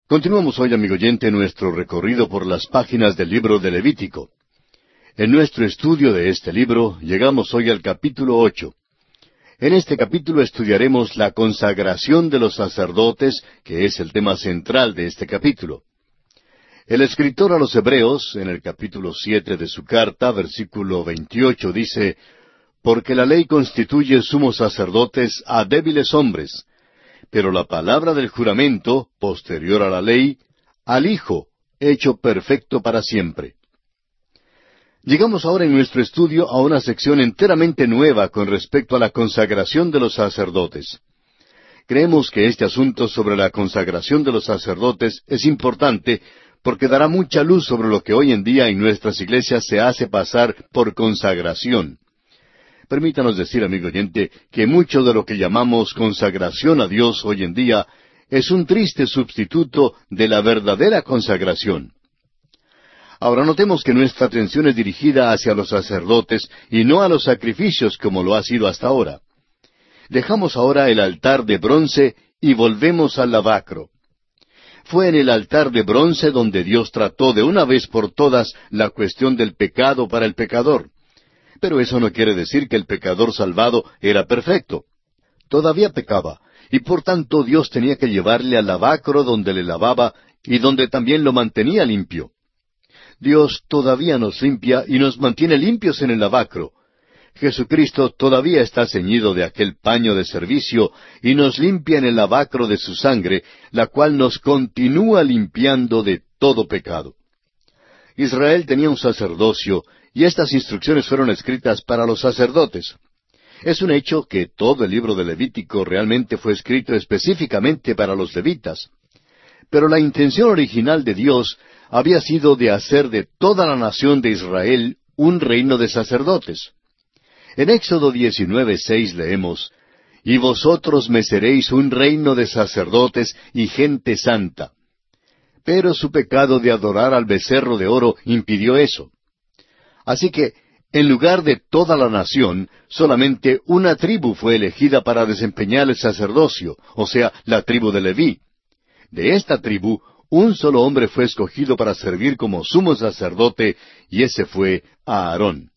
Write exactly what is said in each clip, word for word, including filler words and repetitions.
Continuamos hoy, amigo oyente, nuestro recorrido por las páginas del libro de Levítico. En nuestro estudio de este libro llegamos hoy al capítulo ocho. En este capítulo estudiaremos la consagración de los sacerdotes, que es el tema central de este capítulo. El escritor a los Hebreos, en el capítulo siete de su carta, versículo veintiocho, dice: «Porque la ley constituye sumos sacerdotes a débiles hombres, pero la palabra del juramento, posterior a la ley, al Hijo, hecho perfecto para siempre». Llegamos ahora en nuestro estudio a una sección enteramente nueva con respecto a la consagración de los sacerdotes. Creemos que este asunto sobre la consagración de los sacerdotes es importante porque dará mucha luz sobre lo que hoy en día en nuestras iglesias se hace pasar por consagración. Permítanos decir, amigo oyente, que mucho de lo que llamamos consagración a Dios hoy en día es un triste sustituto de la verdadera consagración. Ahora notemos que nuestra atención es dirigida hacia los sacerdotes y no a los sacrificios como lo ha sido hasta ahora. Dejamos ahora el altar de bronce y volvemos al lavacro. Fue en el altar de bronce donde Dios trató de una vez por todas la cuestión del pecado para el pecador. Pero eso no quiere decir que el pecador salvado era perfecto. Todavía pecaba, y por tanto Dios tenía que llevarle al lavacro donde le lavaba y donde también lo mantenía limpio. Dios todavía nos limpia y nos mantiene limpios en el lavacro. Jesucristo todavía está ceñido de aquel paño de servicio y nos limpia en el lavacro de su sangre, la cual nos continúa limpiando de todo pecado. Israel tenía un sacerdocio, y estas instrucciones fueron escritas para los sacerdotes. Es un hecho que todo el libro de Levítico realmente fue escrito específicamente para los levitas. Pero la intención original de Dios había sido de hacer de toda la nación de Israel un reino de sacerdotes. En Éxodo diecinueve seis leemos: «Y vosotros me seréis un reino de sacerdotes y gente santa». Pero su pecado de adorar al becerro de oro impidió eso. Así que, en lugar de toda la nación, solamente una tribu fue elegida para desempeñar el sacerdocio, o sea, la tribu de Leví. De esta tribu, un solo hombre fue escogido para servir como sumo sacerdote, y ese fue Aarón.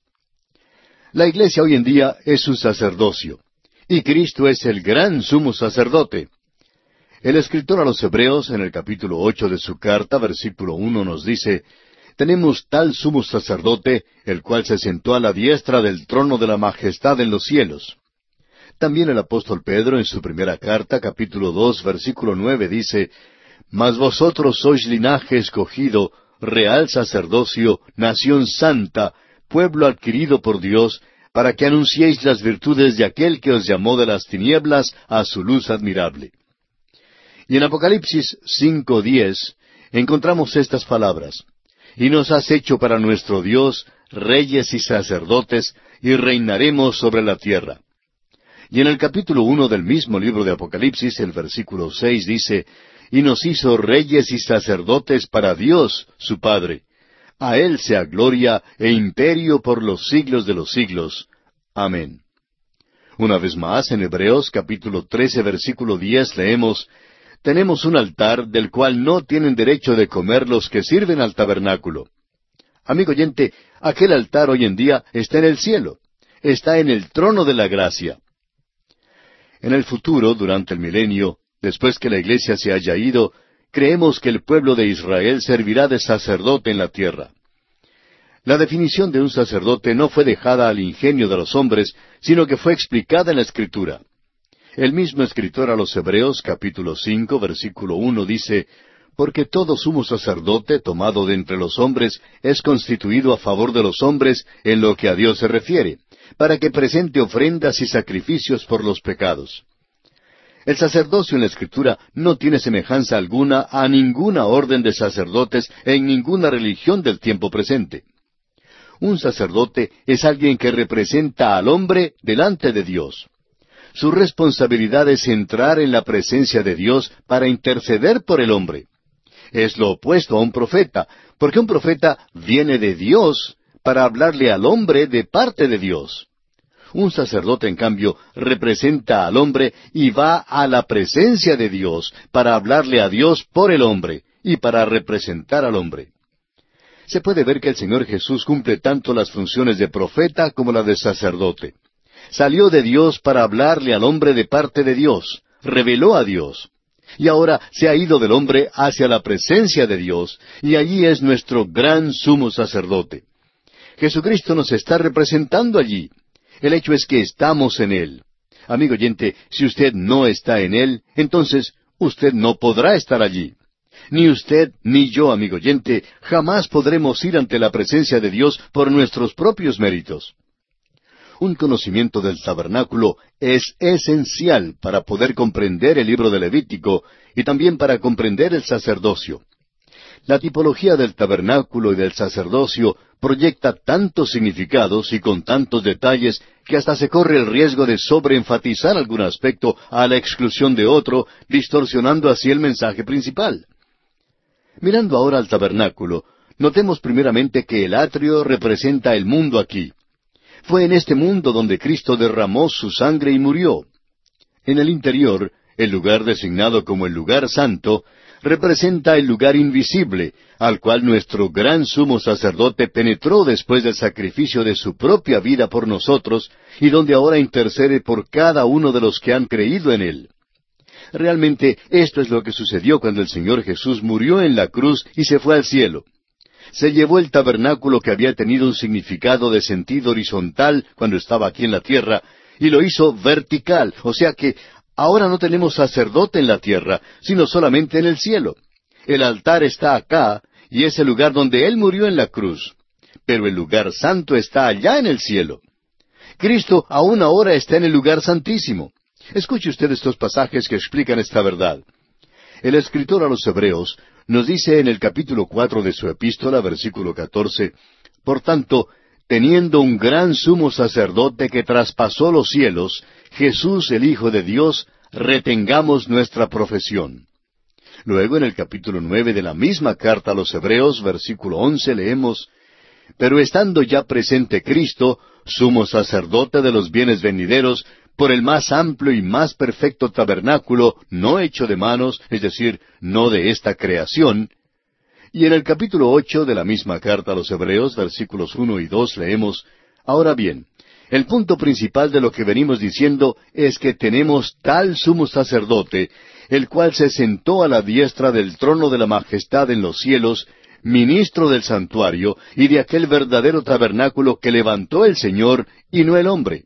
La iglesia hoy en día es un sacerdocio, y Cristo es el gran sumo sacerdote. El escritor a los Hebreos, en el capítulo ocho de su carta, versículo uno, nos dice: «Tenemos tal sumo sacerdote, el cual se sentó a la diestra del trono de la majestad en los cielos». También el apóstol Pedro, en su primera carta, capítulo dos, versículo nueve, dice: «Mas vosotros sois linaje escogido, real sacerdocio, nación santa, pueblo adquirido por Dios, para que anunciéis las virtudes de aquel que os llamó de las tinieblas a su luz admirable». Y en Apocalipsis cinco diez encontramos estas palabras: «Y nos has hecho para nuestro Dios reyes y sacerdotes, y reinaremos sobre la tierra». Y en el capítulo uno del mismo libro de Apocalipsis, el versículo seis dice: «Y nos hizo reyes y sacerdotes para Dios, su Padre. A Él sea gloria e imperio por los siglos de los siglos. Amén». Una vez más, en Hebreos capítulo trece, versículo diez, leemos: «Tenemos un altar del cual no tienen derecho de comer los que sirven al tabernáculo». Amigo oyente, aquel altar hoy en día está en el cielo, está en el trono de la gracia. En el futuro, durante el milenio, después que la iglesia se haya ido, creemos que el pueblo de Israel servirá de sacerdote en la tierra. La definición de un sacerdote no fue dejada al ingenio de los hombres, sino que fue explicada en la Escritura. El mismo escritor a los Hebreos, capítulo cinco, versículo uno, dice: «Porque todo sumo sacerdote tomado de entre los hombres es constituido a favor de los hombres en lo que a Dios se refiere, para que presente ofrendas y sacrificios por los pecados». El sacerdocio en la Escritura no tiene semejanza alguna a ninguna orden de sacerdotes en ninguna religión del tiempo presente. Un sacerdote es alguien que representa al hombre delante de Dios. Su responsabilidad es entrar en la presencia de Dios para interceder por el hombre. Es lo opuesto a un profeta, porque un profeta viene de Dios para hablarle al hombre de parte de Dios. Un sacerdote, en cambio, representa al hombre y va a la presencia de Dios para hablarle a Dios por el hombre y para representar al hombre. Se puede ver que el Señor Jesús cumple tanto las funciones de profeta como la de sacerdote. Salió de Dios para hablarle al hombre de parte de Dios, reveló a Dios. Y ahora se ha ido del hombre hacia la presencia de Dios, y allí es nuestro gran sumo sacerdote. Jesucristo nos está representando allí. El hecho es que estamos en Él. Amigo oyente, si usted no está en Él, entonces usted no podrá estar allí. Ni usted ni yo, amigo oyente, jamás podremos ir ante la presencia de Dios por nuestros propios méritos. Un conocimiento del tabernáculo es esencial para poder comprender el libro de Levítico y también para comprender el sacerdocio. La tipología del tabernáculo y del sacerdocio proyecta tantos significados y con tantos detalles que hasta se corre el riesgo de sobreenfatizar algún aspecto a la exclusión de otro, distorsionando así el mensaje principal. Mirando ahora al tabernáculo, notemos primeramente que el atrio representa el mundo aquí. Fue en este mundo donde Cristo derramó su sangre y murió. En el interior, el lugar designado como el lugar santo, representa el lugar invisible, al cual nuestro gran sumo sacerdote penetró después del sacrificio de su propia vida por nosotros, y donde ahora intercede por cada uno de los que han creído en Él. Realmente esto es lo que sucedió cuando el Señor Jesús murió en la cruz y se fue al cielo. Se llevó el tabernáculo que había tenido un significado de sentido horizontal cuando estaba aquí en la tierra, y lo hizo vertical, o sea que ahora no tenemos sacerdote en la tierra, sino solamente en el cielo. El altar está acá, y es el lugar donde Él murió en la cruz. Pero el lugar santo está allá en el cielo. Cristo aún ahora está en el lugar santísimo. Escuche usted estos pasajes que explican esta verdad. El escritor a los Hebreos nos dice en el capítulo cuatro de su epístola, versículo catorce, «Por tanto, teniendo un gran sumo sacerdote que traspasó los cielos, Jesús el Hijo de Dios, retengamos nuestra profesión». Luego en el capítulo nueve de la misma carta a los Hebreos, versículo once, leemos, «Pero estando ya presente Cristo, sumo sacerdote de los bienes venideros, por el más amplio y más perfecto tabernáculo, no hecho de manos, es decir, no de esta creación». Y en el capítulo ocho de la misma carta a los Hebreos, versículos uno y dos, leemos, «Ahora bien, el punto principal de lo que venimos diciendo es que tenemos tal sumo sacerdote, el cual se sentó a la diestra del trono de la majestad en los cielos, ministro del santuario y de aquel verdadero tabernáculo que levantó el Señor y no el hombre».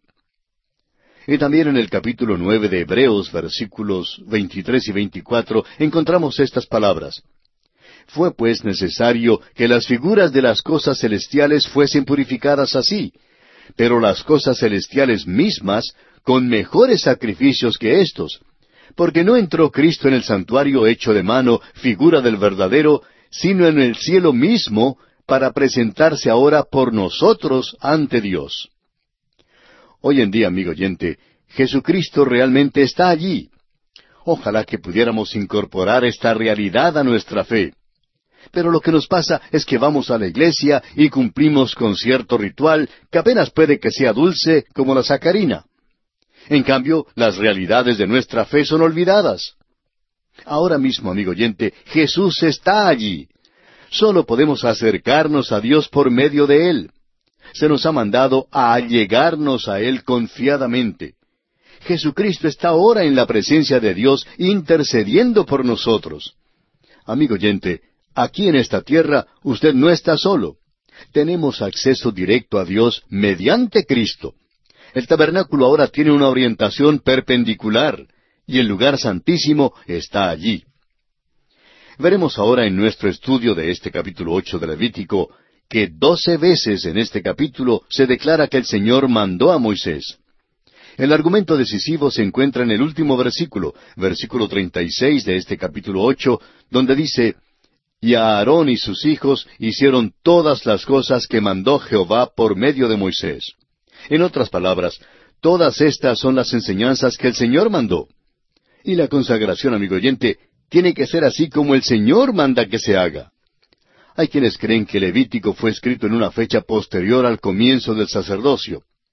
Y también en el capítulo nueve de Hebreos, versículos veintitrés y veinticuatro, encontramos estas palabras. «Fue pues necesario que las figuras de las cosas celestiales fuesen purificadas así, pero las cosas celestiales mismas con mejores sacrificios que éstos, porque no entró Cristo en el santuario hecho de mano, figura del verdadero, sino en el cielo mismo, para presentarse ahora por nosotros ante Dios». Hoy en día, amigo oyente, Jesucristo realmente está allí. Ojalá que pudiéramos incorporar esta realidad a nuestra fe. Pero lo que nos pasa es que vamos a la iglesia y cumplimos con cierto ritual que apenas puede que sea dulce como la sacarina. En cambio, las realidades de nuestra fe son olvidadas. Ahora mismo, amigo oyente, Jesús está allí. Solo podemos acercarnos a Dios por medio de Él. Se nos ha mandado a allegarnos a Él confiadamente. Jesucristo está ahora en la presencia de Dios intercediendo por nosotros. Amigo oyente, aquí en esta tierra usted no está solo. Tenemos acceso directo a Dios mediante Cristo. El tabernáculo ahora tiene una orientación perpendicular, y el lugar santísimo está allí. Veremos ahora en nuestro estudio de este capítulo ocho de Levítico, que doce veces en este capítulo se declara que el Señor mandó a Moisés. El argumento decisivo se encuentra en el último versículo, versículo treinta y seis de este capítulo ocho, donde dice, «Y a Aarón y sus hijos hicieron todas las cosas que mandó Jehová por medio de Moisés». En otras palabras, todas estas son las enseñanzas que el Señor mandó. Y la consagración, amigo oyente, tiene que ser así como el Señor manda que se haga. Hay quienes creen que Levítico fue escrito en una fecha posterior al comienzo del sacerdocio.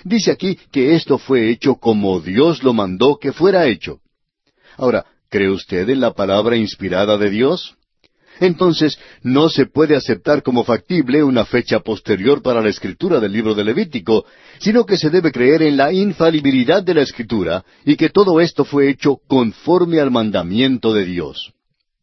Dice aquí que esto fue hecho como Dios lo mandó que fuera hecho. Ahora, ¿cree usted en la palabra inspirada de Dios? Entonces, no se puede aceptar como factible una fecha posterior para la escritura del libro de Levítico, sino que se debe creer en la infalibilidad de la escritura y que todo esto fue hecho conforme al mandamiento de Dios.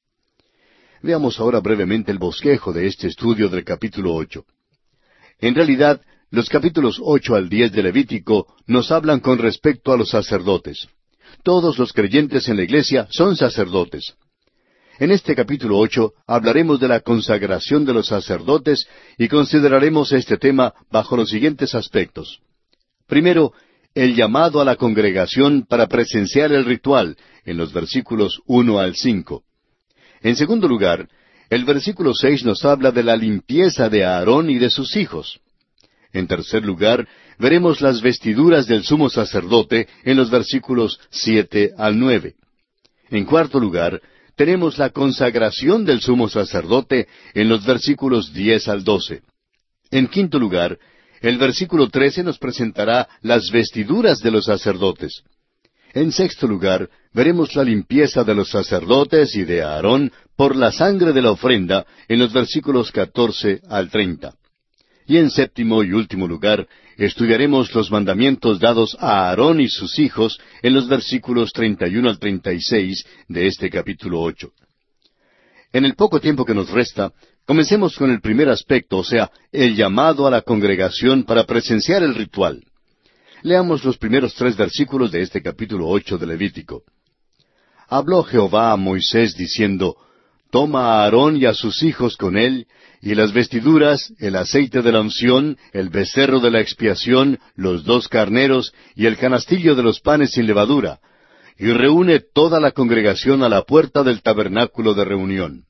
Veamos ahora brevemente el bosquejo de este estudio del capítulo ocho. En realidad, los capítulos ocho al diez de Levítico nos hablan con respecto a los sacerdotes. Todos los creyentes en la iglesia son sacerdotes. En este capítulo ocho hablaremos de la consagración de los sacerdotes y consideraremos este tema bajo los siguientes aspectos. Primero, el llamado a la congregación para presenciar el ritual, en los versículos uno al cinco. En segundo lugar, el versículo seis nos habla de la limpieza de Aarón y de sus hijos. En tercer lugar, veremos las vestiduras del sumo sacerdote en los versículos siete al nueve. En cuarto lugar, tenemos la consagración del sumo sacerdote en los versículos diez al doce. En quinto lugar, el versículo trece nos presentará las vestiduras de los sacerdotes. En sexto lugar, veremos la limpieza de los sacerdotes y de Aarón por la sangre de la ofrenda en los versículos catorce al treinta. Y en séptimo y último lugar, estudiaremos los mandamientos dados a Aarón y sus hijos en los versículos treinta y uno al treinta y seis de este capítulo ocho. En el poco tiempo que nos resta, comencemos con el primer aspecto, o sea, el llamado a la congregación para presenciar el ritual. Leamos los primeros tres versículos de este capítulo ocho de Levítico. Habló Jehová a Moisés diciendo, Toma a Aarón y a sus hijos con él, y las vestiduras, el aceite de la unción, el becerro de la expiación, los dos carneros, y el canastillo de los panes sin levadura, y reúne toda la congregación a la puerta del tabernáculo de reunión.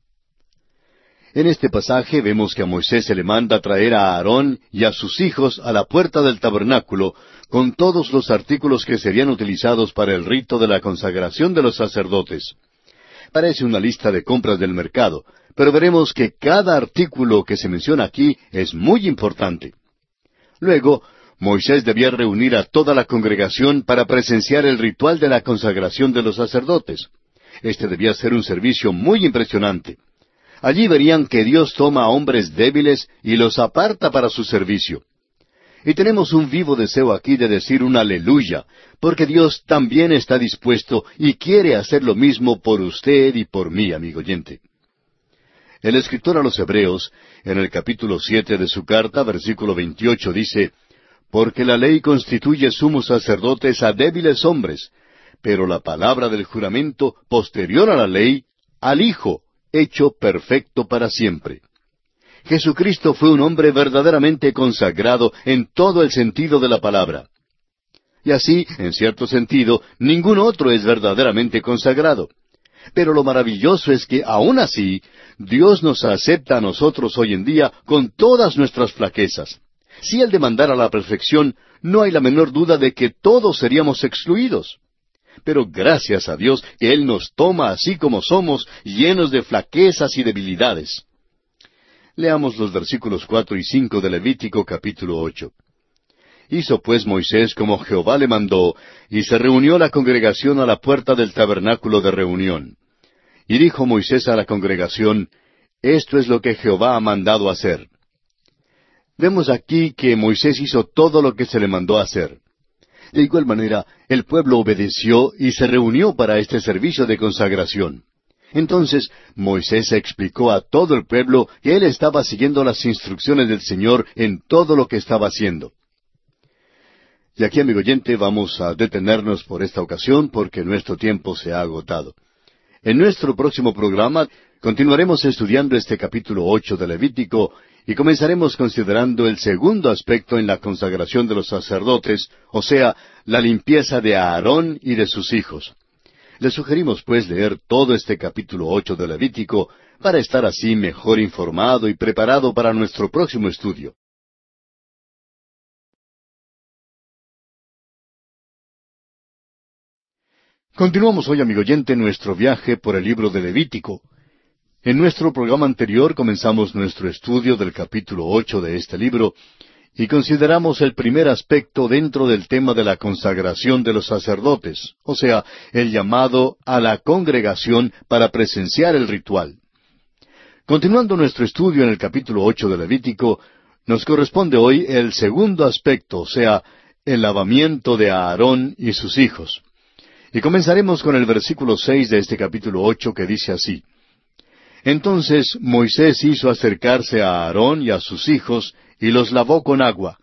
En este pasaje vemos que a Moisés se le manda traer a Aarón y a sus hijos a la puerta del tabernáculo, con todos los artículos que serían utilizados para el rito de la consagración de los sacerdotes. Parece una lista de compras del mercado, pero veremos que cada artículo que se menciona aquí es muy importante. Luego, Moisés debía reunir a toda la congregación para presenciar el ritual de la consagración de los sacerdotes. Este debía ser un servicio muy impresionante. Allí verían que Dios toma a hombres débiles y los aparta para su servicio. Y tenemos un vivo deseo aquí de decir un aleluya, porque Dios también está dispuesto y quiere hacer lo mismo por usted y por mí, amigo oyente. El escritor a los Hebreos, en el capítulo siete de su carta, versículo veintiocho, dice, Porque la ley constituye sumos sacerdotes a débiles hombres, pero la palabra del juramento, posterior a la ley, al Hijo, hecho perfecto para siempre. Jesucristo fue un hombre verdaderamente consagrado en todo el sentido de la palabra. Y así, en cierto sentido, ningún otro es verdaderamente consagrado. Pero lo maravilloso es que, aún así, Dios nos acepta a nosotros hoy en día con todas nuestras flaquezas. Si Él demandara la perfección, no hay la menor duda de que todos seríamos excluidos. Pero gracias a Dios que Él nos toma así como somos, llenos de flaquezas y debilidades. Leamos los versículos cuatro y cinco de Levítico capítulo ocho. Hizo pues Moisés como Jehová le mandó, y se reunió la congregación a la puerta del tabernáculo de reunión. Y dijo Moisés a la congregación, Esto es lo que Jehová ha mandado hacer. Vemos aquí que Moisés hizo todo lo que se le mandó hacer. De igual manera, el pueblo obedeció y se reunió para este servicio de consagración. Entonces Moisés explicó a todo el pueblo que él estaba siguiendo las instrucciones del Señor en todo lo que estaba haciendo. Y aquí, amigo oyente, vamos a detenernos por esta ocasión porque nuestro tiempo se ha agotado. En nuestro próximo programa continuaremos estudiando este capítulo ocho de Levítico y comenzaremos considerando el segundo aspecto en la consagración de los sacerdotes, o sea, la limpieza de Aarón y de sus hijos. Le sugerimos pues leer todo este capítulo ocho de Levítico para estar así mejor informado y preparado para nuestro próximo estudio. Continuamos hoy, amigo oyente, nuestro viaje por el libro de Levítico. En nuestro programa anterior comenzamos nuestro estudio del capítulo ocho de este libro, y consideramos el primer aspecto dentro del tema de la consagración de los sacerdotes, o sea, el llamado a la congregación para presenciar el ritual. Continuando nuestro estudio en el capítulo ocho de Levítico, nos corresponde hoy el segundo aspecto, o sea, el lavamiento de Aarón y sus hijos. Y comenzaremos con el versículo seis de este capítulo ocho que dice así: Entonces Moisés hizo acercarse a Aarón y a sus hijos, y los lavó con agua.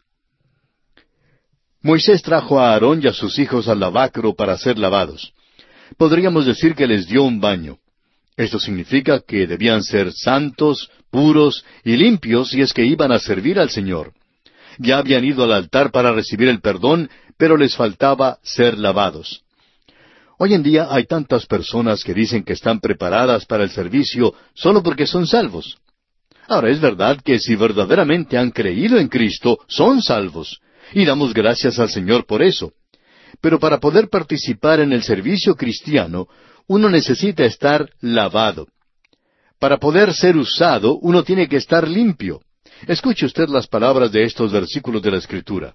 Moisés trajo a Aarón y a sus hijos al lavacro para ser lavados. Podríamos decir que les dio un baño. Esto significa que debían ser santos, puros y limpios si es que iban a servir al Señor. Ya habían ido al altar para recibir el perdón, pero les faltaba ser lavados. Hoy en día hay tantas personas que dicen que están preparadas para el servicio solo porque son salvos. Ahora, es verdad que si verdaderamente han creído en Cristo, son salvos, y damos gracias al Señor por eso. Pero para poder participar en el servicio cristiano, uno necesita estar lavado. Para poder ser usado, uno tiene que estar limpio. Escuche usted las palabras de estos versículos de la Escritura.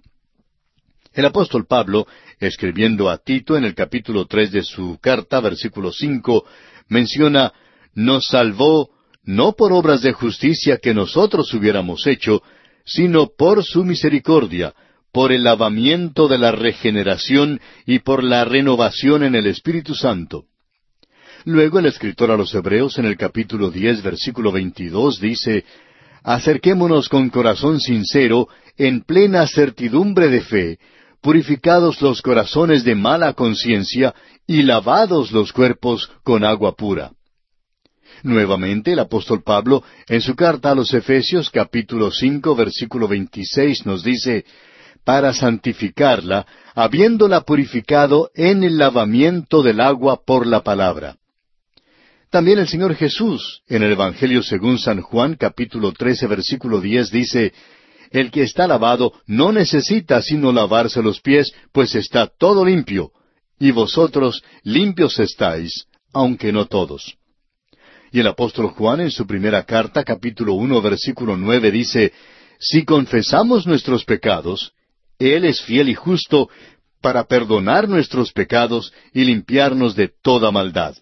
El apóstol Pablo, escribiendo a Tito en el capítulo tres de su carta, versículo cinco, menciona: «Nos salvó no por obras de justicia que nosotros hubiéramos hecho, sino por su misericordia, por el lavamiento de la regeneración y por la renovación en el Espíritu Santo». Luego el escritor a los Hebreos en el capítulo diez, versículo veintidós dice: «Acerquémonos con corazón sincero, en plena certidumbre de fe, purificados los corazones de mala conciencia y lavados los cuerpos con agua pura». Nuevamente el apóstol Pablo, en su carta a los Efesios capítulo cinco, versículo veintiséis, nos dice: «Para santificarla, habiéndola purificado en el lavamiento del agua por la palabra». También el Señor Jesús, en el Evangelio según San Juan, capítulo trece, versículo diez, dice: «El que está lavado no necesita sino lavarse los pies, pues está todo limpio, y vosotros limpios estáis, aunque no todos». Y el apóstol Juan, en su primera carta, capítulo uno, versículo nueve, dice: «Si confesamos nuestros pecados, Él es fiel y justo para perdonar nuestros pecados y limpiarnos de toda maldad».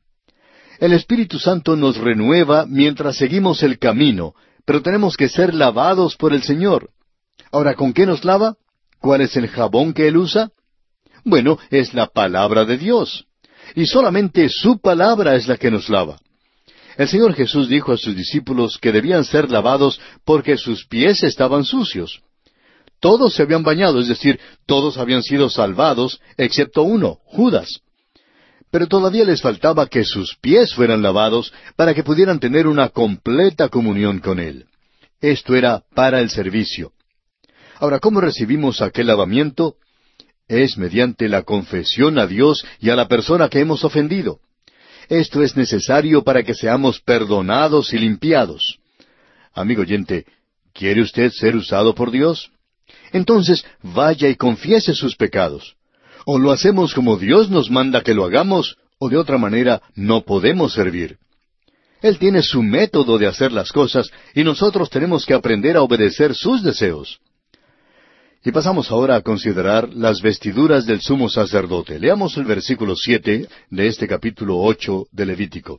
El Espíritu Santo nos renueva mientras seguimos el camino, pero tenemos que ser lavados por el Señor. Ahora, ¿con qué nos lava? ¿Cuál es el jabón que Él usa? Bueno, es la palabra de Dios. Y solamente su palabra es la que nos lava. El Señor Jesús dijo a sus discípulos que debían ser lavados porque sus pies estaban sucios. Todos se habían bañado, es decir, todos habían sido salvados, excepto uno, Judas. Pero todavía les faltaba que sus pies fueran lavados para que pudieran tener una completa comunión con Él. Esto era para el servicio. Ahora, ¿cómo recibimos aquel lavamiento? Es mediante la confesión a Dios y a la persona que hemos ofendido. Esto es necesario para que seamos perdonados y limpiados. Amigo oyente, ¿quiere usted ser usado por Dios? Entonces, vaya y confiese sus pecados. O lo hacemos como Dios nos manda que lo hagamos, o de otra manera no podemos servir. Él tiene su método de hacer las cosas, y nosotros tenemos que aprender a obedecer sus deseos. Y pasamos ahora a considerar las vestiduras del sumo sacerdote. Leamos el versículo siete de este capítulo ocho de Levítico.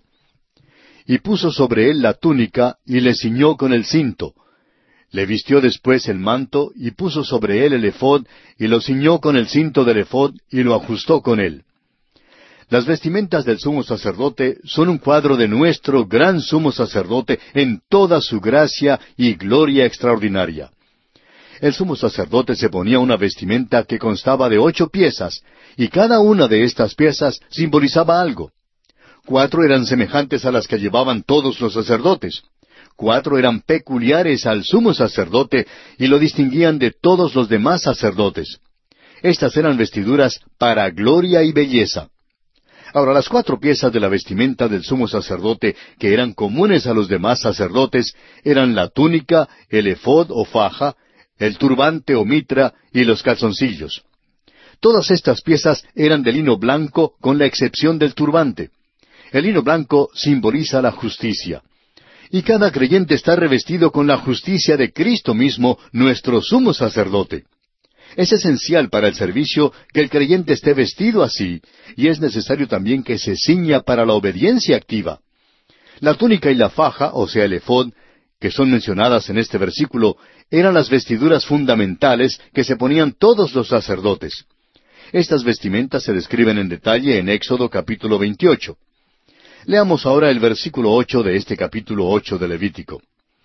«Y puso sobre él la túnica, y le ciñó con el cinto. Le vistió después el manto, y puso sobre él el ephod, y lo ciñó con el cinto del ephod, y lo ajustó con él». Las vestimentas del sumo sacerdote son un cuadro de nuestro gran sumo sacerdote en toda su gracia y gloria extraordinaria. El sumo sacerdote se ponía una vestimenta que constaba de ocho piezas, y cada una de estas piezas simbolizaba algo. Cuatro eran semejantes a las que llevaban todos los sacerdotes. Cuatro eran peculiares al sumo sacerdote y lo distinguían de todos los demás sacerdotes. Estas eran vestiduras para gloria y belleza. Ahora, las cuatro piezas de la vestimenta del sumo sacerdote que eran comunes a los demás sacerdotes eran la túnica, el ephod o faja, el turbante o mitra y los calzoncillos. Todas estas piezas eran de lino blanco con la excepción del turbante. El lino blanco simboliza la justicia. Y cada creyente está revestido con la justicia de Cristo mismo, nuestro sumo sacerdote. Es esencial para el servicio que el creyente esté vestido así, y es necesario también que se ciña para la obediencia activa. La túnica y la faja, o sea el efod, que son mencionadas en este versículo, eran las vestiduras fundamentales que se ponían todos los sacerdotes. Estas vestimentas se describen en detalle en Éxodo capítulo veintiocho. Leamos ahora el versículo ocho de este capítulo ocho de Levítico.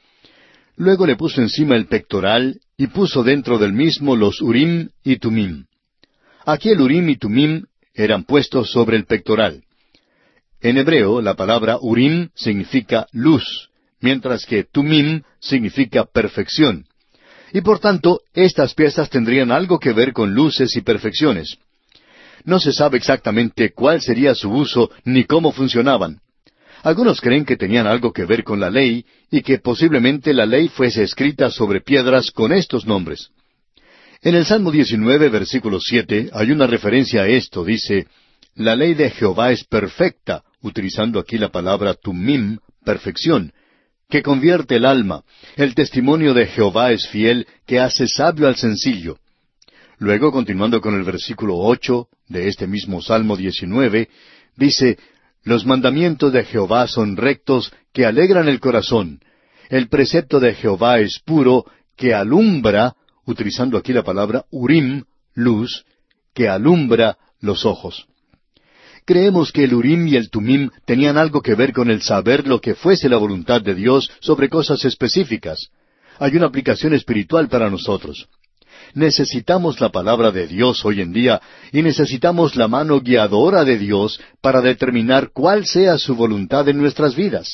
Luego le puso encima el pectoral, y puso dentro del mismo los Urim y Tumim. Aquí el Urim y Tumim eran puestos sobre el pectoral. En hebreo, la palabra Urim significa luz, mientras que Tumim significa perfección. Y por tanto, estas piezas tendrían algo que ver con luces y perfecciones. No se sabe exactamente cuál sería su uso ni cómo funcionaban. Algunos creen que tenían algo que ver con la ley y que posiblemente la ley fuese escrita sobre piedras con estos nombres. En el Salmo diecinueve, versículo siete, hay una referencia a esto. Dice, «La ley de Jehová es perfecta», utilizando aquí la palabra tumim, perfección, que convierte el alma. El testimonio de Jehová es fiel, que hace sabio al sencillo. Luego, continuando con el versículo ocho de este mismo Salmo diecinueve, dice, «Los mandamientos de Jehová son rectos, que alegran el corazón. El precepto de Jehová es puro, que alumbra», utilizando aquí la palabra urim, luz, que alumbra los ojos. Creemos que el Urim y el Tumim tenían algo que ver con el saber lo que fuese la voluntad de Dios sobre cosas específicas. Hay una aplicación espiritual para nosotros. Necesitamos la palabra de Dios hoy en día y necesitamos la mano guiadora de Dios para determinar cuál sea su voluntad en nuestras vidas.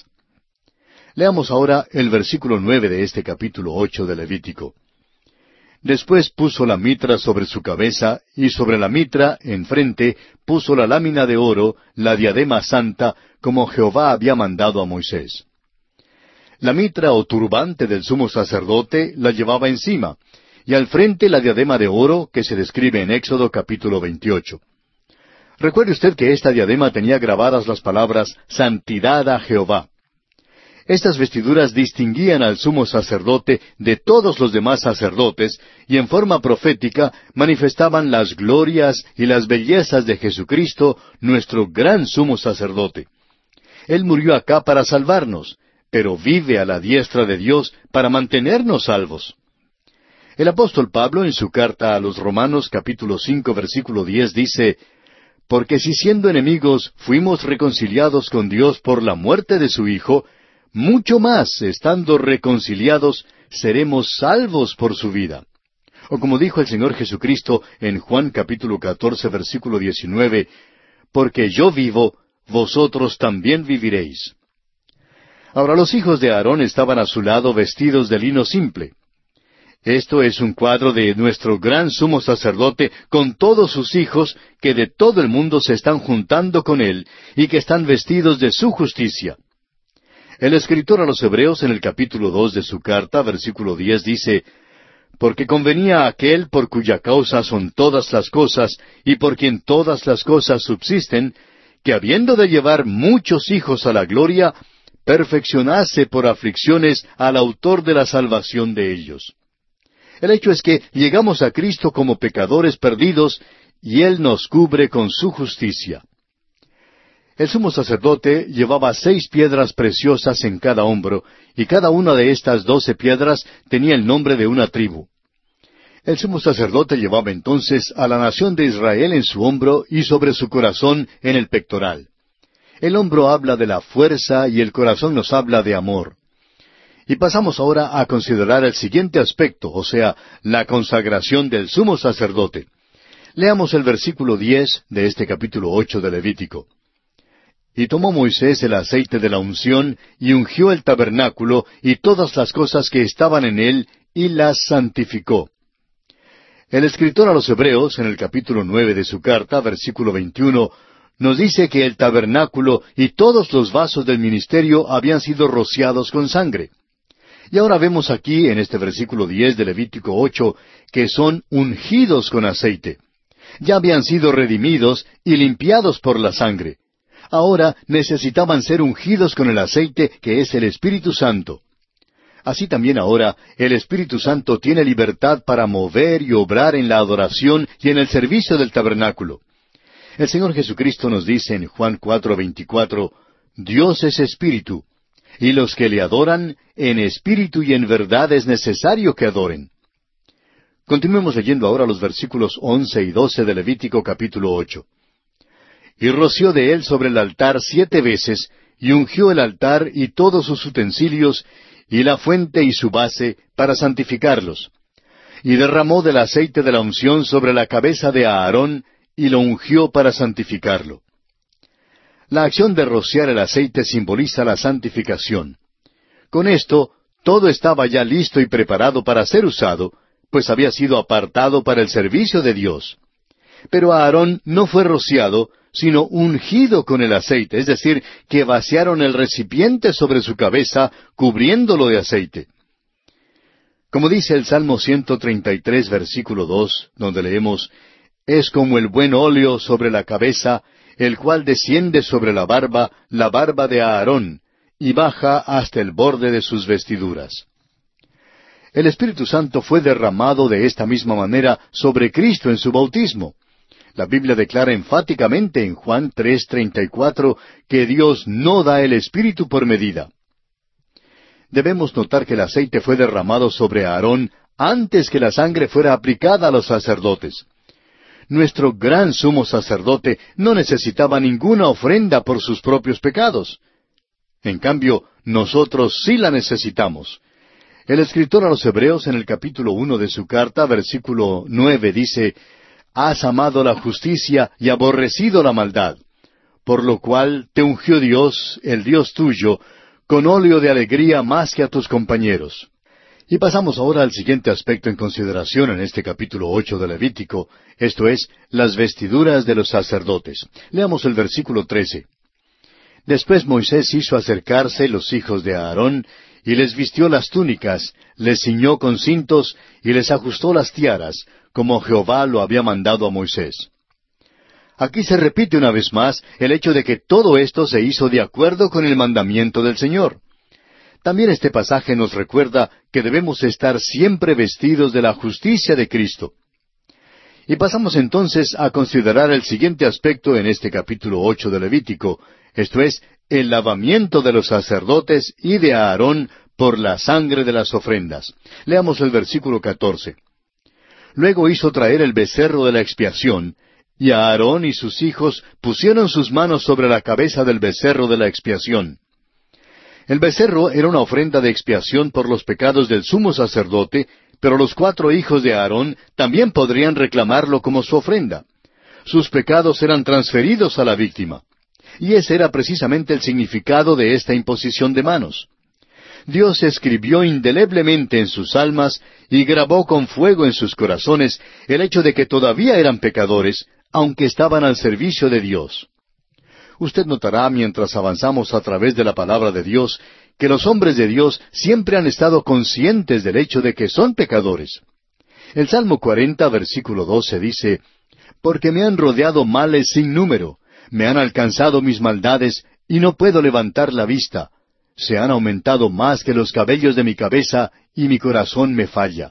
Leamos ahora el versículo nueve de este capítulo ocho de Levítico. Después puso la mitra sobre su cabeza, y sobre la mitra, enfrente, puso la lámina de oro, la diadema santa, como Jehová había mandado a Moisés. La mitra o turbante del sumo sacerdote la llevaba encima, y al frente la diadema de oro que se describe en Éxodo capítulo veintiocho. Recuerde usted que esta diadema tenía grabadas las palabras «Santidad a Jehová». Estas vestiduras distinguían al sumo sacerdote de todos los demás sacerdotes y en forma profética manifestaban las glorias y las bellezas de Jesucristo, nuestro gran sumo sacerdote. Él murió acá para salvarnos, pero vive a la diestra de Dios para mantenernos salvos. El apóstol Pablo en su carta a los Romanos capítulo cinco versículo diez dice, «Porque si siendo enemigos fuimos reconciliados con Dios por la muerte de su Hijo, mucho más, estando reconciliados, seremos salvos por su vida». O como dijo el Señor Jesucristo en Juan capítulo catorce, versículo diecinueve, «Porque yo vivo, vosotros también viviréis». Ahora los hijos de Aarón estaban a su lado vestidos de lino simple. Esto es un cuadro de nuestro gran sumo sacerdote con todos sus hijos que de todo el mundo se están juntando con él y que están vestidos de su justicia. El escritor a los Hebreos en el capítulo dos de su carta, versículo diez, dice, «Porque convenía a aquel por cuya causa son todas las cosas, y por quien todas las cosas subsisten, que habiendo de llevar muchos hijos a la gloria, perfeccionase por aflicciones al autor de la salvación de ellos». El hecho es que llegamos a Cristo como pecadores perdidos, y Él nos cubre con su justicia. El sumo sacerdote llevaba seis piedras preciosas en cada hombro, y cada una de estas doce piedras tenía el nombre de una tribu. El sumo sacerdote llevaba entonces a la nación de Israel en su hombro y sobre su corazón en el pectoral. El hombro habla de la fuerza y el corazón nos habla de amor. Y pasamos ahora a considerar el siguiente aspecto, o sea, la consagración del sumo sacerdote. Leamos el versículo diez de este capítulo ocho de Levítico. «Y tomó Moisés el aceite de la unción, y ungió el tabernáculo, y todas las cosas que estaban en él, y las santificó». El escritor a los Hebreos, en el capítulo nueve de su carta, versículo veintiuno, nos dice que el tabernáculo y todos los vasos del ministerio habían sido rociados con sangre. Y ahora vemos aquí, en este versículo diez de Levítico ocho, que son ungidos con aceite. Ya habían sido redimidos y limpiados por la sangre. Ahora necesitaban ser ungidos con el aceite que es el Espíritu Santo. Así también ahora el Espíritu Santo tiene libertad para mover y obrar en la adoración y en el servicio del tabernáculo. El Señor Jesucristo nos dice en Juan cuatro veinticuatro, Dios es Espíritu, y los que le adoran, en espíritu y en verdad es necesario que adoren. Continuemos leyendo ahora los versículos once y doce de Levítico capítulo ocho. Y roció de él sobre el altar siete veces, y ungió el altar y todos sus utensilios, y la fuente y su base, para santificarlos. Y derramó del aceite de la unción sobre la cabeza de Aarón, y lo ungió para santificarlo. La acción de rociar el aceite simboliza la santificación. Con esto, todo estaba ya listo y preparado para ser usado, pues había sido apartado para el servicio de Dios. Pero Aarón no fue rociado, sino ungido con el aceite, es decir, que vaciaron el recipiente sobre su cabeza, cubriéndolo de aceite. Como dice el Salmo ciento treinta y tres, versículo dos, donde leemos, «Es como el buen óleo sobre la cabeza, el cual desciende sobre la barba, la barba de Aarón, y baja hasta el borde de sus vestiduras». El Espíritu Santo fue derramado de esta misma manera sobre Cristo en su bautismo. La Biblia declara enfáticamente en Juan tres treinta y cuatro que Dios no da el Espíritu por medida. Debemos notar que el aceite fue derramado sobre Aarón antes que la sangre fuera aplicada a los sacerdotes. Nuestro gran sumo sacerdote no necesitaba ninguna ofrenda por sus propios pecados. En cambio, nosotros sí la necesitamos. El escritor a los Hebreos en el capítulo uno de su carta, versículo nueve, dice, «Has amado la justicia y aborrecido la maldad, por lo cual te ungió Dios, el Dios tuyo, con óleo de alegría más que a tus compañeros». Y pasamos ahora al siguiente aspecto en consideración en este capítulo ocho de Levítico, esto es, las vestiduras de los sacerdotes. Leamos el versículo trece. Después Moisés hizo acercarse los hijos de Aarón, y les vistió las túnicas, les ciñó con cintos, y les ajustó las tiaras, como Jehová lo había mandado a Moisés. Aquí se repite una vez más el hecho de que todo esto se hizo de acuerdo con el mandamiento del Señor. También este pasaje nos recuerda que debemos estar siempre vestidos de la justicia de Cristo. Y pasamos entonces a considerar el siguiente aspecto en este capítulo ocho de Levítico, esto es, el lavamiento de los sacerdotes y de Aarón por la sangre de las ofrendas. Leamos el versículo catorce. Luego hizo traer el becerro de la expiación, y Aarón y sus hijos pusieron sus manos sobre la cabeza del becerro de la expiación. El becerro era una ofrenda de expiación por los pecados del sumo sacerdote, pero los cuatro hijos de Aarón también podrían reclamarlo como su ofrenda. Sus pecados eran transferidos a la víctima. Y ese era precisamente el significado de esta imposición de manos. Dios escribió indeleblemente en sus almas y grabó con fuego en sus corazones el hecho de que todavía eran pecadores, aunque estaban al servicio de Dios. Usted notará mientras avanzamos a través de la palabra de Dios que los hombres de Dios siempre han estado conscientes del hecho de que son pecadores. El Salmo cuarenta, versículo doce dice, «Porque me han rodeado males sin número, me han alcanzado mis maldades, y no puedo levantar la vista. Se han aumentado más que los cabellos de mi cabeza, y mi corazón me falla».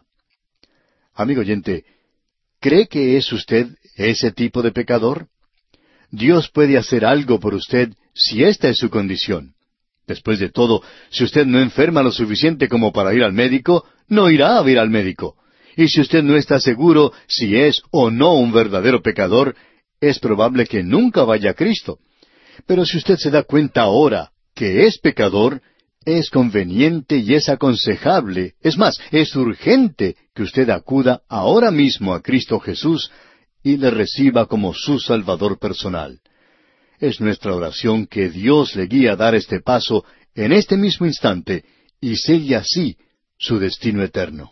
Amigo oyente, ¿cree que es usted ese tipo de pecador? Dios puede hacer algo por usted si esta es su condición. Después de todo, si usted no enferma lo suficiente como para ir al médico, no irá a ir al médico. Y si usted no está seguro si es o no un verdadero pecador, es probable que nunca vaya a Cristo. Pero si usted se da cuenta ahora que es pecador, es conveniente y es aconsejable, es más, es urgente que usted acuda ahora mismo a Cristo Jesús y le reciba como su Salvador personal. Es nuestra oración que Dios le guíe a dar este paso en este mismo instante y selle así su destino eterno.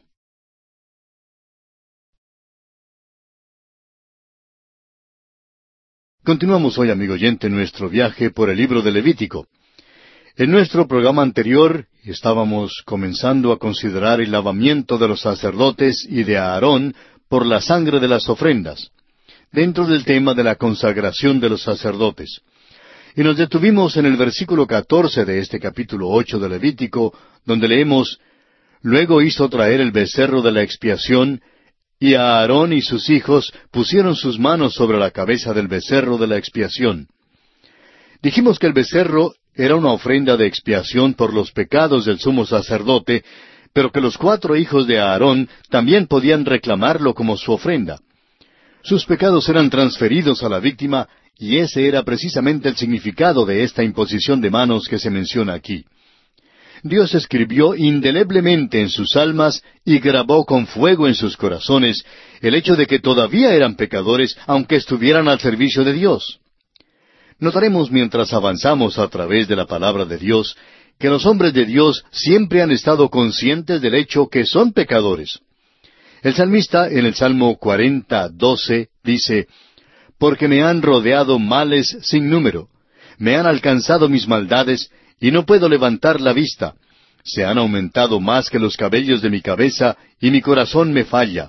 Continuamos hoy, amigo oyente, nuestro viaje por el libro de Levítico. En nuestro programa anterior estábamos comenzando a considerar el lavamiento de los sacerdotes y de Aarón por la sangre de las ofrendas, dentro del tema de la consagración de los sacerdotes. Y nos detuvimos en el versículo catorce de este capítulo ocho de Levítico, donde leemos: Luego hizo traer el becerro de la expiación, y a Aarón y sus hijos pusieron sus manos sobre la cabeza del becerro de la expiación. Dijimos que el becerro era una ofrenda de expiación por los pecados del sumo sacerdote, pero que los cuatro hijos de Aarón también podían reclamarlo como su ofrenda. Sus pecados eran transferidos a la víctima, y ese era precisamente el significado de esta imposición de manos que se menciona aquí. Dios escribió indeleblemente en sus almas y grabó con fuego en sus corazones el hecho de que todavía eran pecadores, aunque estuvieran al servicio de Dios. Notaremos mientras avanzamos a través de la palabra de Dios que los hombres de Dios siempre han estado conscientes del hecho que son pecadores. El salmista en el Salmo cuarenta, doce dice: Porque me han rodeado males sin número, me han alcanzado mis maldades, y no puedo levantar la vista. Se han aumentado más que los cabellos de mi cabeza, y mi corazón me falla.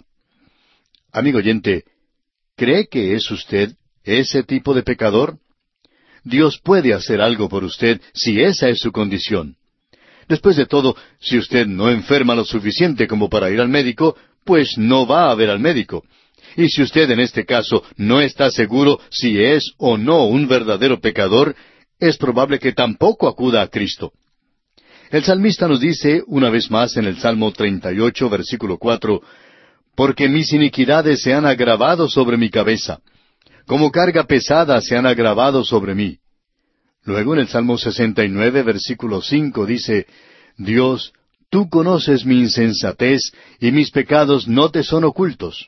Amigo oyente, ¿cree que es usted ese tipo de pecador? Dios puede hacer algo por usted si esa es su condición. Después de todo, si usted no enferma lo suficiente como para ir al médico, pues no va a ver al médico. Y si usted en este caso no está seguro si es o no un verdadero pecador, es probable que tampoco acuda a Cristo. El salmista nos dice, una vez más en el Salmo treinta y ocho, versículo cuatro, Porque mis iniquidades se han agravado sobre mi cabeza, como carga pesada se han agravado sobre mí. Luego en el Salmo sesenta y nueve, versículo cinco dice, Dios, tú conoces mi insensatez, y mis pecados no te son ocultos.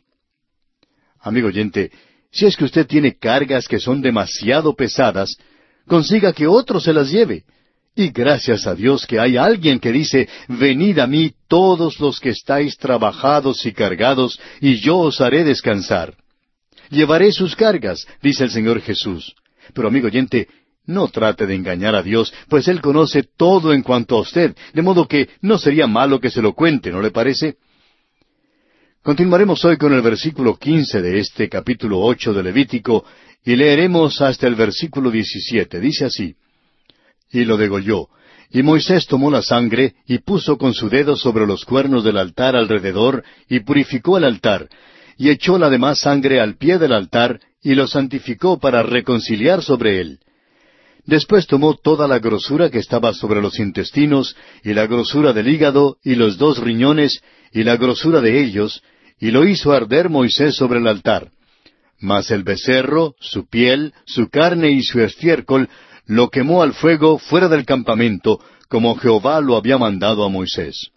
Amigo oyente, si es que usted tiene cargas que son demasiado pesadas, consiga que otro se las lleve. Y gracias a Dios que hay alguien que dice, venid a mí todos los que estáis trabajados y cargados, y yo os haré descansar. Llevaré sus cargas, dice el Señor Jesús. Pero amigo oyente, no trate de engañar a Dios, pues Él conoce todo en cuanto a usted, de modo que no sería malo que se lo cuente, ¿no le parece? Continuaremos hoy con el versículo quince de este capítulo ocho de Levítico, y leeremos hasta el versículo diecisiete. Dice así: Y lo degolló, y Moisés tomó la sangre, y puso con su dedo sobre los cuernos del altar alrededor, y purificó el altar, y echó la demás sangre al pie del altar, y lo santificó para reconciliar sobre él. Después tomó toda la grosura que estaba sobre los intestinos, y la grosura del hígado, y los dos riñones, y la grosura de ellos, y lo hizo arder Moisés sobre el altar. Mas el becerro, su piel, su carne y su estiércol, lo quemó al fuego fuera del campamento, como Jehová lo había mandado a Moisés.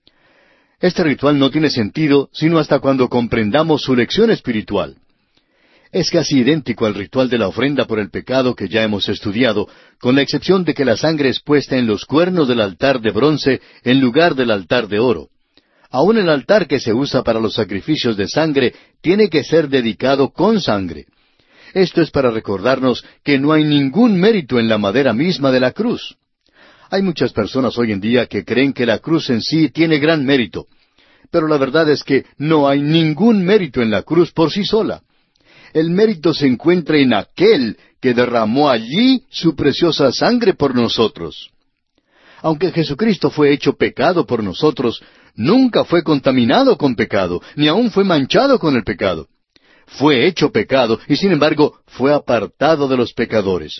Este ritual no tiene sentido sino hasta cuando comprendamos su lección espiritual. Es casi idéntico al ritual de la ofrenda por el pecado que ya hemos estudiado, con la excepción de que la sangre es puesta en los cuernos del altar de bronce en lugar del altar de oro. Aún el altar que se usa para los sacrificios de sangre tiene que ser dedicado con sangre. Esto es para recordarnos que no hay ningún mérito en la madera misma de la cruz. Hay muchas personas hoy en día que creen que la cruz en sí tiene gran mérito, pero la verdad es que no hay ningún mérito en la cruz por sí sola. El mérito se encuentra en aquel que derramó allí su preciosa sangre por nosotros. Aunque Jesucristo fue hecho pecado por nosotros, nunca fue contaminado con pecado, ni aun fue manchado con el pecado. Fue hecho pecado, y sin embargo fue apartado de los pecadores.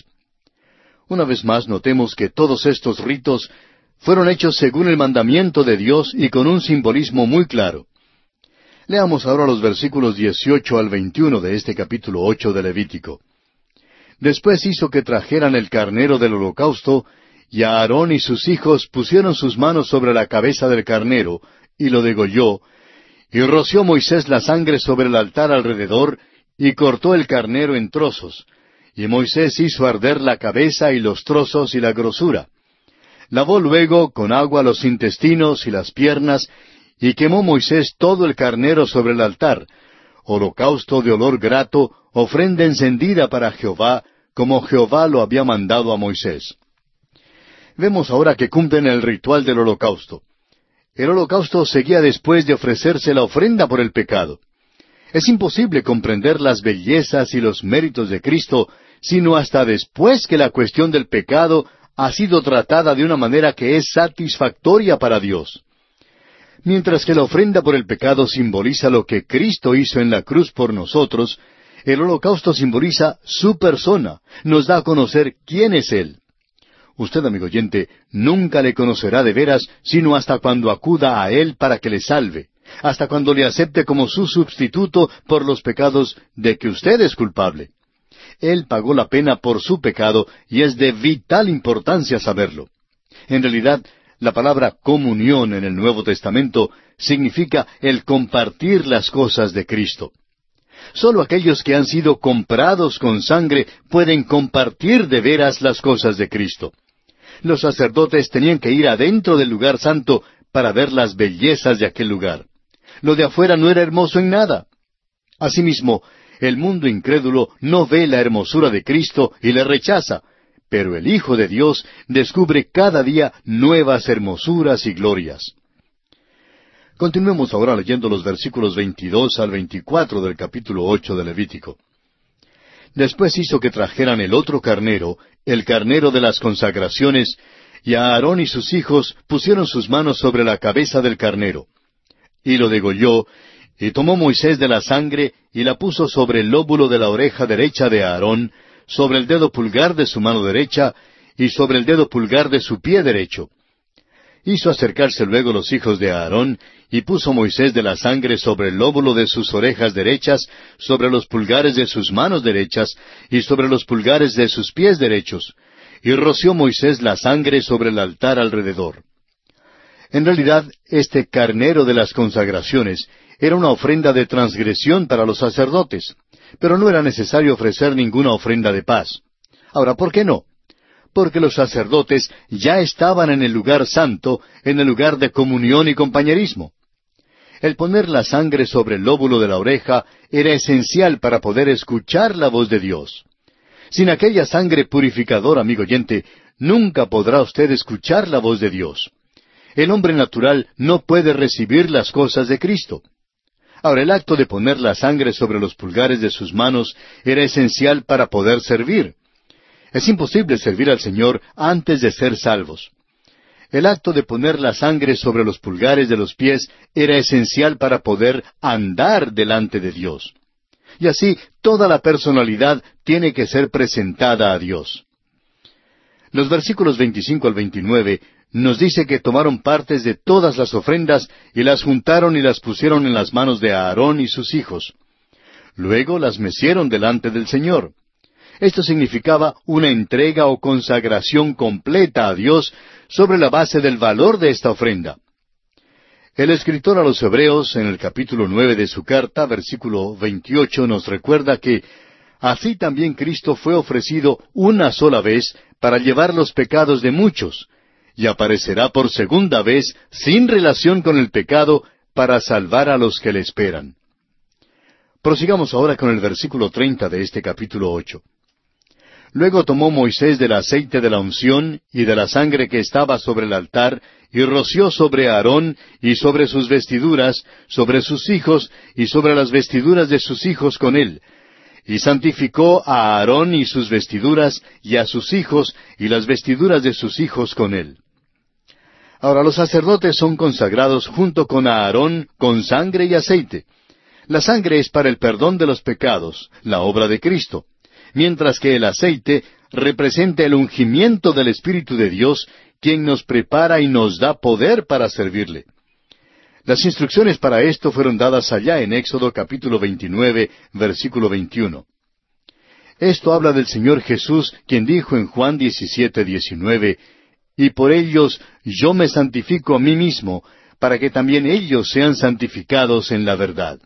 Una vez más notemos que todos estos ritos fueron hechos según el mandamiento de Dios y con un simbolismo muy claro. Leamos ahora los versículos dieciocho al veintiuno de este capítulo ocho de Levítico. Después hizo que trajeran el carnero del holocausto, y a Aarón y sus hijos pusieron sus manos sobre la cabeza del carnero, y lo degolló, y roció Moisés la sangre sobre el altar alrededor, y cortó el carnero en trozos. Y Moisés hizo arder la cabeza y los trozos y la grosura. Lavó luego con agua los intestinos y las piernas, y quemó Moisés todo el carnero sobre el altar, holocausto de olor grato, ofrenda encendida para Jehová, como Jehová lo había mandado a Moisés. Vemos ahora que cumplen el ritual del holocausto. El holocausto seguía después de ofrecerse la ofrenda por el pecado. Es imposible comprender las bellezas y los méritos de Cristo sino hasta después que la cuestión del pecado ha sido tratada de una manera que es satisfactoria para Dios. Mientras que la ofrenda por el pecado simboliza lo que Cristo hizo en la cruz por nosotros, el holocausto simboliza su persona, nos da a conocer quién es Él. Usted, amigo oyente, nunca le conocerá de veras sino hasta cuando acuda a Él para que le salve, hasta cuando le acepte como su sustituto por los pecados de que usted es culpable. Él pagó la pena por su pecado y es de vital importancia saberlo. En realidad, la palabra comunión en el Nuevo Testamento significa el compartir las cosas de Cristo. Solo aquellos que han sido comprados con sangre pueden compartir de veras las cosas de Cristo. Los sacerdotes tenían que ir adentro del lugar santo para ver las bellezas de aquel lugar. Lo de afuera no era hermoso en nada. Asimismo, el mundo incrédulo no ve la hermosura de Cristo y le rechaza, pero el Hijo de Dios descubre cada día nuevas hermosuras y glorias. Continuemos ahora leyendo los versículos veintidós al veinticuatro del capítulo ocho de Levítico. Después hizo que trajeran el otro carnero, el carnero de las consagraciones, y a Aarón y sus hijos pusieron sus manos sobre la cabeza del carnero. Y lo degolló, y tomó Moisés de la sangre, y la puso sobre el lóbulo de la oreja derecha de Aarón, sobre el dedo pulgar de su mano derecha, y sobre el dedo pulgar de su pie derecho. Hizo acercarse luego los hijos de Aarón, y puso Moisés de la sangre sobre el lóbulo de sus orejas derechas, sobre los pulgares de sus manos derechas, y sobre los pulgares de sus pies derechos, y roció Moisés la sangre sobre el altar alrededor. En realidad, este carnero de las consagraciones era una ofrenda de transgresión para los sacerdotes, pero no era necesario ofrecer ninguna ofrenda de paz. Ahora, ¿por qué no? Porque los sacerdotes ya estaban en el lugar santo, en el lugar de comunión y compañerismo. El poner la sangre sobre el lóbulo de la oreja era esencial para poder escuchar la voz de Dios. Sin aquella sangre purificadora, amigo oyente, nunca podrá usted escuchar la voz de Dios. El hombre natural no puede recibir las cosas de Cristo. Ahora, el acto de poner la sangre sobre los pulgares de sus manos era esencial para poder servir. Es imposible servir al Señor antes de ser salvos. El acto de poner la sangre sobre los pulgares de los pies era esencial para poder andar delante de Dios. Y así, toda la personalidad tiene que ser presentada a Dios. Los versículos veinticinco al veintinueve nos dice que tomaron partes de todas las ofrendas y las juntaron y las pusieron en las manos de Aarón y sus hijos. Luego las mecieron delante del Señor. Esto significaba una entrega o consagración completa a Dios sobre la base del valor de esta ofrenda. El escritor a los Hebreos, en el capítulo nueve de su carta, versículo veintiocho, nos recuerda que así también Cristo fue ofrecido una sola vez para llevar los pecados de muchos, y aparecerá por segunda vez sin relación con el pecado para salvar a los que le esperan. Prosigamos ahora con el versículo treinta de este capítulo ocho. Luego tomó Moisés del aceite de la unción y de la sangre que estaba sobre el altar, y roció sobre Aarón y sobre sus vestiduras, sobre sus hijos y sobre las vestiduras de sus hijos con él, y santificó a Aarón y sus vestiduras, y a sus hijos y las vestiduras de sus hijos con él. Ahora los sacerdotes son consagrados junto con Aarón con sangre y aceite. La sangre es para el perdón de los pecados, la obra de Cristo, mientras que el aceite representa el ungimiento del Espíritu de Dios, quien nos prepara y nos da poder para servirle. Las instrucciones para esto fueron dadas allá en Éxodo capítulo veintinueve, versículo veintiuno. Esto habla del Señor Jesús, quien dijo en Juan diecisiete, diecinueve, «Y por ellos yo me santifico a mí mismo, para que también ellos sean santificados en la verdad».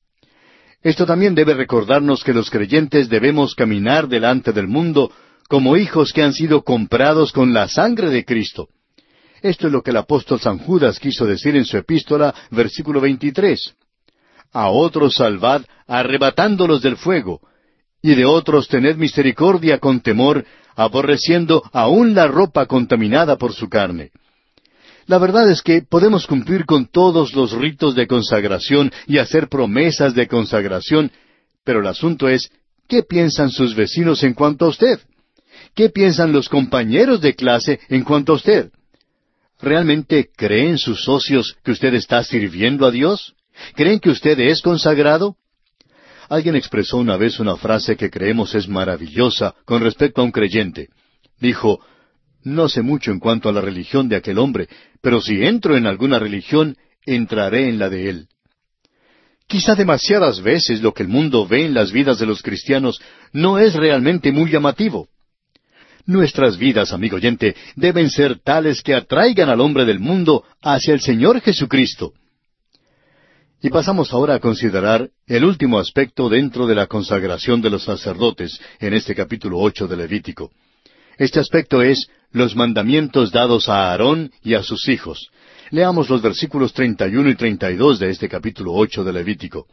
Esto también debe recordarnos que los creyentes debemos caminar delante del mundo como hijos que han sido comprados con la sangre de Cristo. Esto es lo que el apóstol San Judas quiso decir en su epístola, versículo veintitrés. «A otros salvad, arrebatándolos del fuego, y de otros tened misericordia con temor, aborreciendo aún la ropa contaminada por su carne». La verdad es que podemos cumplir con todos los ritos de consagración y hacer promesas de consagración, pero el asunto es, ¿Qué piensan sus vecinos en cuanto a usted? ¿Qué piensan los compañeros de clase en cuanto a usted? ¿Realmente creen sus socios que usted está sirviendo a Dios? ¿Creen que usted es consagrado? Alguien expresó una vez una frase que creemos es maravillosa con respecto a un creyente. Dijo, no sé mucho en cuanto a la religión de aquel hombre, pero si entro en alguna religión, entraré en la de él. Quizá demasiadas veces lo que el mundo ve en las vidas de los cristianos no es realmente muy llamativo. Nuestras vidas, amigo oyente, deben ser tales que atraigan al hombre del mundo hacia el Señor Jesucristo. Y pasamos ahora a considerar el último aspecto dentro de la consagración de los sacerdotes en este capítulo ocho de Levítico. Este aspecto es los mandamientos dados a Aarón y a sus hijos. Leamos los versículos treinta y uno y treinta y dos de este capítulo ocho de Levítico.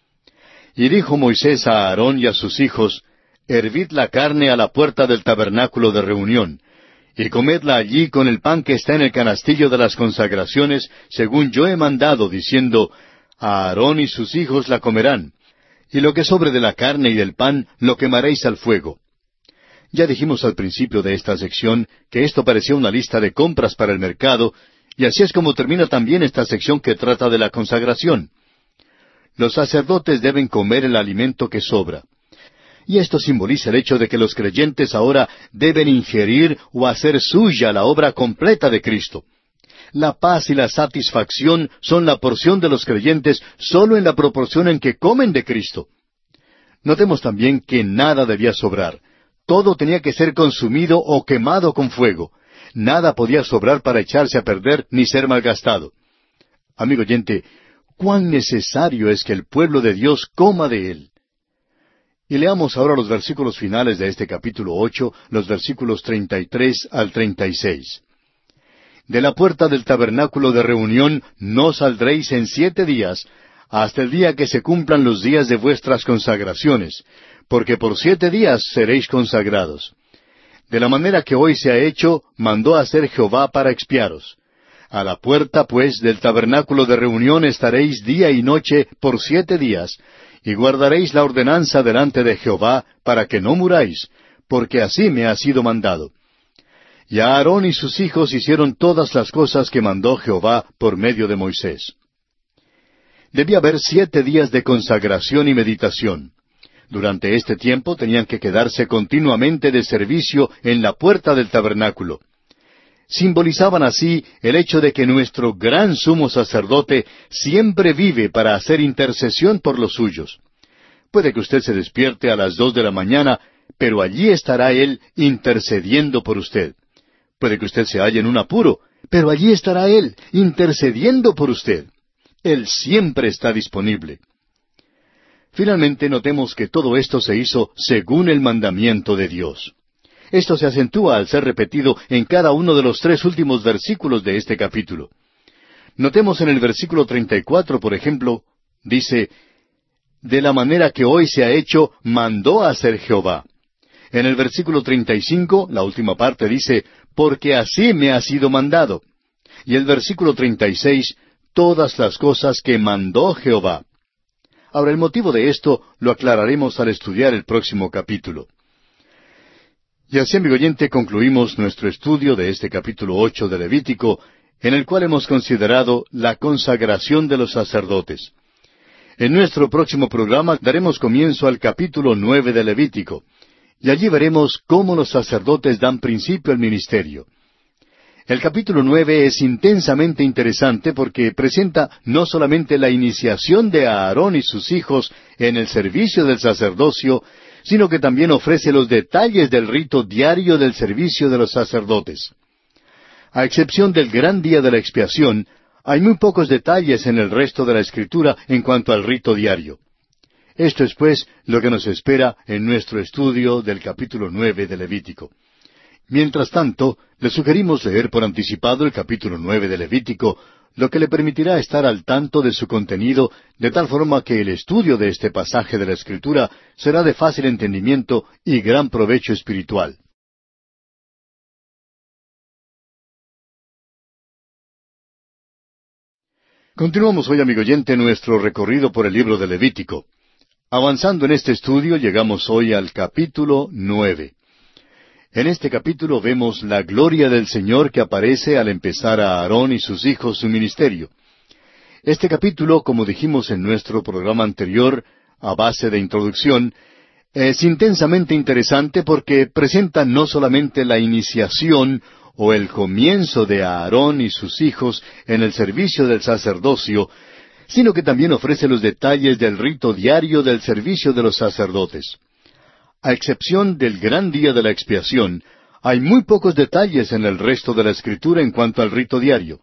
Y dijo Moisés a Aarón y a sus hijos, hervid la carne a la puerta del tabernáculo de reunión, y comedla allí con el pan que está en el canastillo de las consagraciones, según yo he mandado, diciendo, a Aarón y sus hijos la comerán, y lo que sobre de la carne y del pan lo quemaréis al fuego. Ya dijimos al principio de esta sección que esto parecía una lista de compras para el mercado, y así es como termina también esta sección que trata de la consagración. Los sacerdotes deben comer el alimento que sobra. Y esto simboliza el hecho de que los creyentes ahora deben ingerir o hacer suya la obra completa de Cristo. La paz y la satisfacción son la porción de los creyentes solo en la proporción en que comen de Cristo. Notemos también que nada debía sobrar. Todo tenía que ser consumido o quemado con fuego. Nada podía sobrar para echarse a perder ni ser malgastado. Amigo oyente, cuán necesario es que el pueblo de Dios coma de él. Y leamos ahora los versículos finales de este capítulo ocho, los versículos treinta y tres al treinta y seis. De la puerta del tabernáculo de reunión no saldréis en siete días, hasta el día que se cumplan los días de vuestras consagraciones, porque por siete días seréis consagrados. De la manera que hoy se ha hecho, mandó hacer Jehová para expiaros. A la puerta, pues, del tabernáculo de reunión estaréis día y noche por siete días, y guardaréis la ordenanza delante de Jehová, para que no muráis, porque así me ha sido mandado. Y Aarón y sus hijos hicieron todas las cosas que mandó Jehová por medio de Moisés. Debía haber siete días de consagración y meditación. Durante este tiempo tenían que quedarse continuamente de servicio en la puerta del tabernáculo. Simbolizaban así el hecho de que nuestro gran sumo sacerdote siempre vive para hacer intercesión por los suyos. Puede que usted se despierte a las dos de la mañana, pero allí estará Él intercediendo por usted. Puede que usted se halle en un apuro, pero allí estará Él intercediendo por usted. Él siempre está disponible. Finalmente notemos que todo esto se hizo según el mandamiento de Dios. Esto se acentúa al ser repetido en cada uno de los tres últimos versículos de este capítulo. Notemos en el versículo treinta y cuatro, por ejemplo, dice, de la manera que hoy se ha hecho, mandó a hacer Jehová. En el versículo treinta y cinco, la última parte dice, porque así me ha sido mandado. Y el versículo treinta y seis, todas las cosas que mandó Jehová. Ahora, el motivo de esto lo aclararemos al estudiar el próximo capítulo. Y así, amigo oyente, concluimos nuestro estudio de este capítulo ocho de Levítico, en el cual hemos considerado la consagración de los sacerdotes. En nuestro próximo programa daremos comienzo al capítulo nueve de Levítico, y allí veremos cómo los sacerdotes dan principio al ministerio. El capítulo nueve es intensamente interesante porque presenta no solamente la iniciación de Aarón y sus hijos en el servicio del sacerdocio, sino que también ofrece los detalles del rito diario del servicio de los sacerdotes. A excepción del gran día de la expiación, hay muy pocos detalles en el resto de la Escritura en cuanto al rito diario. Esto es, pues, lo que nos espera en nuestro estudio del capítulo nueve de Levítico. Mientras tanto, le sugerimos leer por anticipado el capítulo nueve de Levítico, lo que le permitirá estar al tanto de su contenido, de tal forma que el estudio de este pasaje de la Escritura será de fácil entendimiento y gran provecho espiritual. Continuamos hoy, amigo oyente, nuestro recorrido por el libro de Levítico. Avanzando en este estudio, llegamos hoy al capítulo nueve. En este capítulo vemos la gloria del Señor que aparece al empezar a Aarón y sus hijos su ministerio. Este capítulo, como dijimos en nuestro programa anterior, a base de introducción, es intensamente interesante porque presenta no solamente la iniciación o el comienzo de Aarón y sus hijos en el servicio del sacerdocio, sino que también ofrece los detalles del rito diario del servicio de los sacerdotes. A excepción del gran día de la expiación, hay muy pocos detalles en el resto de la Escritura en cuanto al rito diario.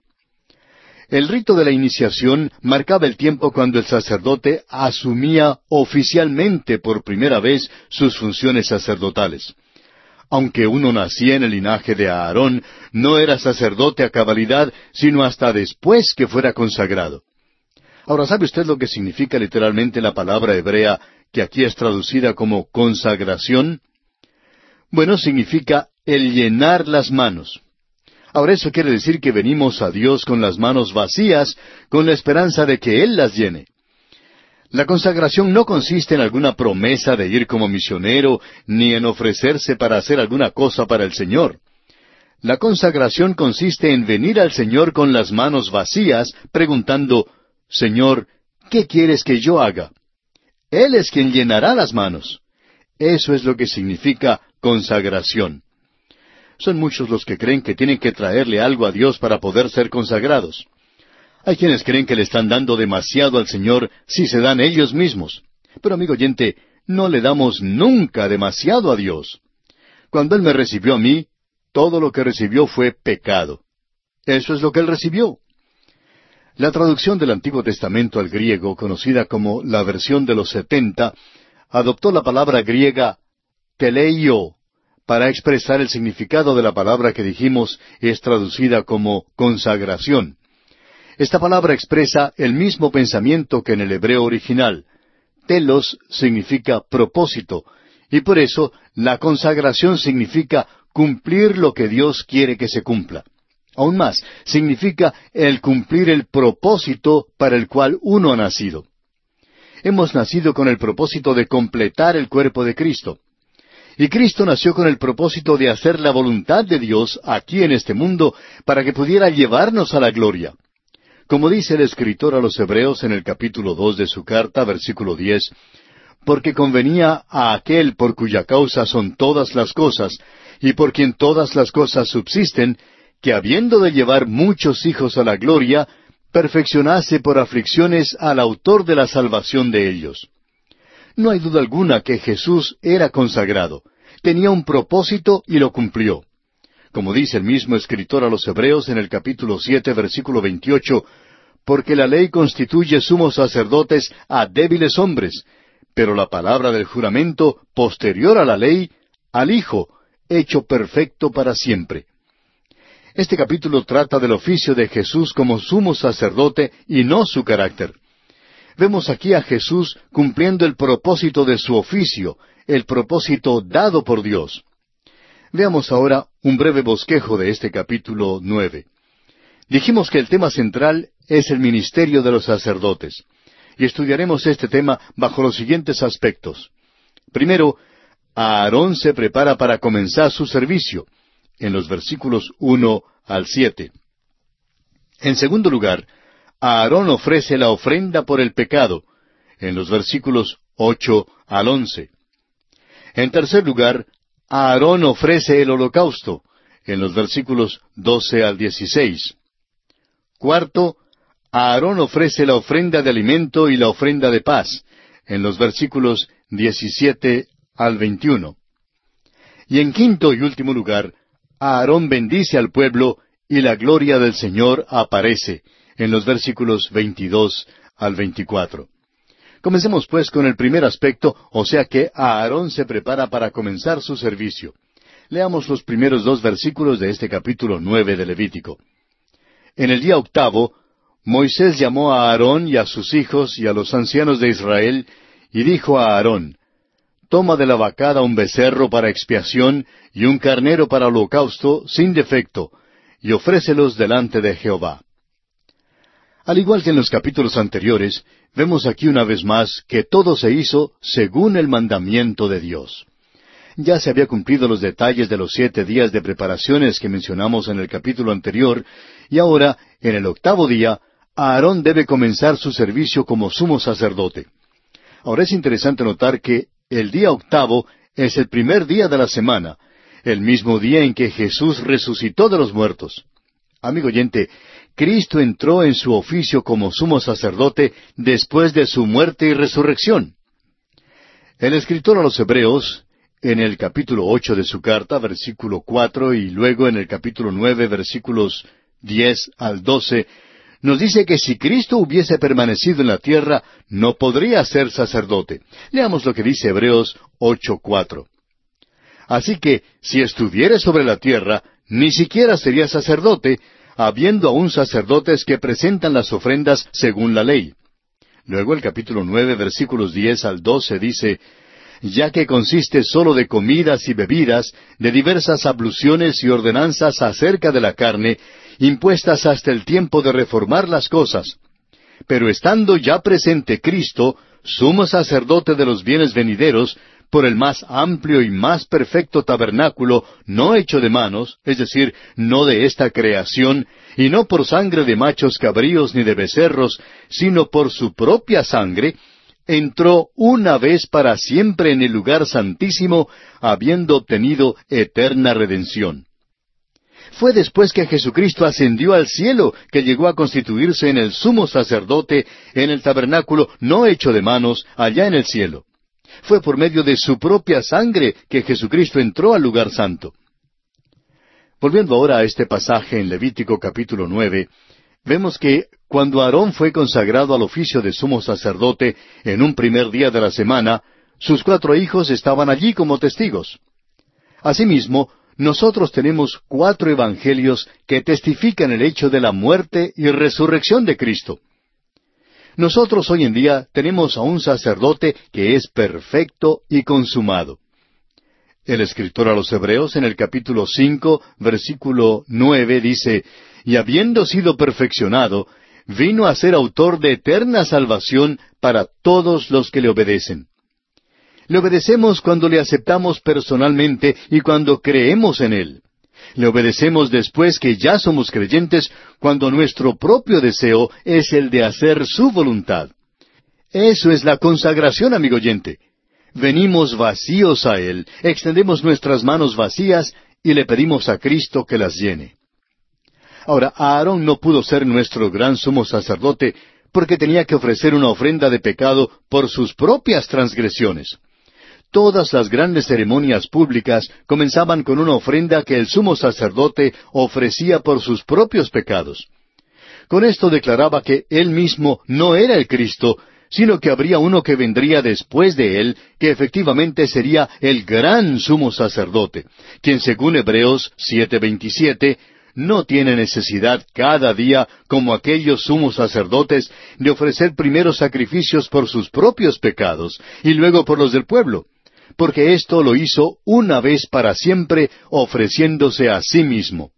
El rito de la iniciación marcaba el tiempo cuando el sacerdote asumía oficialmente por primera vez sus funciones sacerdotales. Aunque uno nacía en el linaje de Aarón, no era sacerdote a cabalidad, sino hasta después que fuera consagrado. Ahora, ¿sabe usted lo que significa literalmente la palabra hebrea que aquí es traducida como consagración? Bueno, significa el llenar las manos. Ahora, eso quiere decir que venimos a Dios con las manos vacías, con la esperanza de que Él las llene. La consagración no consiste en alguna promesa de ir como misionero, ni en ofrecerse para hacer alguna cosa para el Señor. La consagración consiste en venir al Señor con las manos vacías, preguntando, Señor, ¿qué quieres que yo haga? Él es quien llenará las manos. Eso es lo que significa consagración. Son muchos los que creen que tienen que traerle algo a Dios para poder ser consagrados. Hay quienes creen que le están dando demasiado al Señor si se dan ellos mismos. Pero, amigo oyente, no le damos nunca demasiado a Dios. Cuando Él me recibió a mí, todo lo que recibió fue pecado. Eso es lo que Él recibió. La traducción del Antiguo Testamento al griego, conocida como la versión de los setenta, adoptó la palabra griega teleio para expresar el significado de la palabra que dijimos es traducida como consagración. Esta palabra expresa el mismo pensamiento que en el hebreo original. Telos significa propósito, y por eso la consagración significa cumplir lo que Dios quiere que se cumpla. Aún más, significa el cumplir el propósito para el cual uno ha nacido. Hemos nacido con el propósito de completar el cuerpo de Cristo. Y Cristo nació con el propósito de hacer la voluntad de Dios aquí en este mundo para que pudiera llevarnos a la gloria. Como dice el escritor a los Hebreos en el capítulo dos de su carta, versículo diez, porque convenía a aquel por cuya causa son todas las cosas, y por quien todas las cosas subsisten, que habiendo de llevar muchos hijos a la gloria, perfeccionase por aflicciones al autor de la salvación de ellos. No hay duda alguna que Jesús era consagrado, tenía un propósito y lo cumplió. Como dice el mismo escritor a los Hebreos en el capítulo siete, versículo veintiocho, porque la ley constituye sumos sacerdotes a débiles hombres, pero la palabra del juramento, posterior a la ley, al Hijo, hecho perfecto para siempre. Este capítulo trata del oficio de Jesús como sumo sacerdote y no su carácter. Vemos aquí a Jesús cumpliendo el propósito de su oficio, el propósito dado por Dios. Veamos ahora un breve bosquejo de este capítulo nueve. Dijimos que el tema central es el ministerio de los sacerdotes, y estudiaremos este tema bajo los siguientes aspectos. Primero, Aarón se prepara para comenzar su servicio, en los versículos uno al siete. En segundo lugar, Aarón ofrece la ofrenda por el pecado, en los versículos ocho al once. En tercer lugar, Aarón ofrece el holocausto, en los versículos doce al dieciséis. Cuarto, Aarón ofrece la ofrenda de alimento y la ofrenda de paz, en los versículos diecisiete al veintiuno. Y en quinto y último lugar, Aarón bendice al pueblo y la gloria del Señor aparece, en los versículos veintidós al veinticuatro. Comencemos pues con el primer aspecto, o sea que Aarón se prepara para comenzar su servicio. Leamos los primeros dos versículos de este capítulo nueve de Levítico. En el día octavo, Moisés llamó a Aarón y a sus hijos y a los ancianos de Israel, y dijo a Aarón, toma de la vacada un becerro para expiación y un carnero para holocausto sin defecto, y ofrécelos delante de Jehová. Al igual que en los capítulos anteriores, vemos aquí una vez más que todo se hizo según el mandamiento de Dios. Ya se había cumplido los detalles de los siete días de preparaciones que mencionamos en el capítulo anterior, y ahora, en el octavo día, Aarón debe comenzar su servicio como sumo sacerdote. Ahora es interesante notar que el día octavo es el primer día de la semana, el mismo día en que Jesús resucitó de los muertos. Amigo oyente, Cristo entró en su oficio como sumo sacerdote después de su muerte y resurrección. El escritor a los Hebreos, en el capítulo ocho de su carta, versículo cuatro, y luego en el capítulo nueve, versículos diez al doce, nos dice que si Cristo hubiese permanecido en la tierra, no podría ser sacerdote. Leamos lo que dice Hebreos ocho cuatro. Así que, si estuviere sobre la tierra, ni siquiera sería sacerdote, habiendo aún sacerdotes que presentan las ofrendas según la ley. Luego el capítulo nueve, versículos diez al doce dice, ya que consiste sólo de comidas y bebidas, de diversas abluciones y ordenanzas acerca de la carne, impuestas hasta el tiempo de reformar las cosas. Pero estando ya presente Cristo, sumo sacerdote de los bienes venideros, por el más amplio y más perfecto tabernáculo, no hecho de manos, es decir, no de esta creación, y no por sangre de machos cabríos ni de becerros, sino por su propia sangre, entró una vez para siempre en el lugar santísimo, habiendo obtenido eterna redención. Fue después que Jesucristo ascendió al cielo que llegó a constituirse en el sumo sacerdote en el tabernáculo no hecho de manos allá en el cielo. Fue por medio de su propia sangre que Jesucristo entró al lugar santo. Volviendo ahora a este pasaje en Levítico capítulo nueve, vemos que cuando Aarón fue consagrado al oficio de sumo sacerdote en un primer día de la semana, sus cuatro hijos estaban allí como testigos. Asimismo, nosotros tenemos cuatro evangelios que testifican el hecho de la muerte y resurrección de Cristo. Nosotros hoy en día tenemos a un sacerdote que es perfecto y consumado. El escritor a los Hebreos en el capítulo cinco, versículo nueve dice, y habiendo sido perfeccionado, vino a ser autor de eterna salvación para todos los que le obedecen. Le obedecemos cuando le aceptamos personalmente y cuando creemos en Él. Le obedecemos después que ya somos creyentes, cuando nuestro propio deseo es el de hacer su voluntad. Eso es la consagración, amigo oyente. Venimos vacíos a Él, extendemos nuestras manos vacías y le pedimos a Cristo que las llene. Ahora, Aarón no pudo ser nuestro gran sumo sacerdote porque tenía que ofrecer una ofrenda de pecado por sus propias transgresiones. Todas las grandes ceremonias públicas comenzaban con una ofrenda que el sumo sacerdote ofrecía por sus propios pecados. Con esto declaraba que él mismo no era el Cristo, sino que habría uno que vendría después de él, que efectivamente sería el gran sumo sacerdote, quien según Hebreos siete veintisiete, no tiene necesidad cada día, como aquellos sumos sacerdotes, de ofrecer primero sacrificios por sus propios pecados, y luego por los del pueblo, porque esto lo hizo una vez para siempre, ofreciéndose a sí mismo.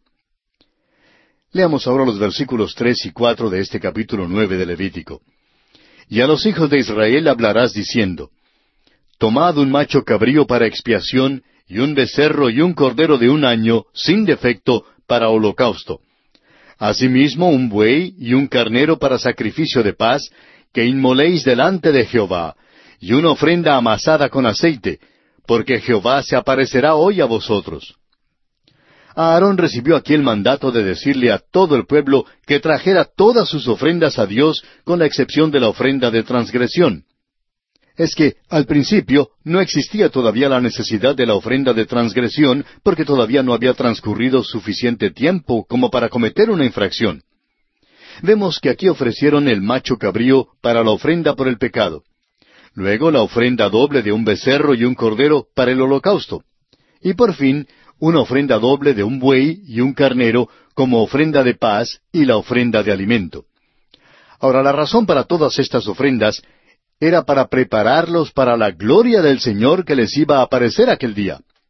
Leamos ahora los versículos tres y cuatro de este capítulo nueve de Levítico. Y a los hijos de Israel hablarás diciendo, tomad un macho cabrío para expiación, y un becerro y un cordero de un año, sin defecto, para holocausto. Asimismo un buey y un carnero para sacrificio de paz, que inmoléis delante de Jehová, y una ofrenda amasada con aceite, porque Jehová se aparecerá hoy a vosotros. Aarón recibió aquí el mandato de decirle a todo el pueblo que trajera todas sus ofrendas a Dios, con la excepción de la ofrenda de transgresión. Es que, al principio, no existía todavía la necesidad de la ofrenda de transgresión, porque todavía no había transcurrido suficiente tiempo como para cometer una infracción. Vemos que aquí ofrecieron el macho cabrío para la ofrenda por el pecado. Luego la ofrenda doble de un becerro y un cordero para el holocausto. Y por fin, una ofrenda doble de un buey y un carnero como ofrenda de paz y la ofrenda de alimento. Ahora, la razón para todas estas ofrendas era para prepararlos para la gloria del Señor que les iba a aparecer aquel día.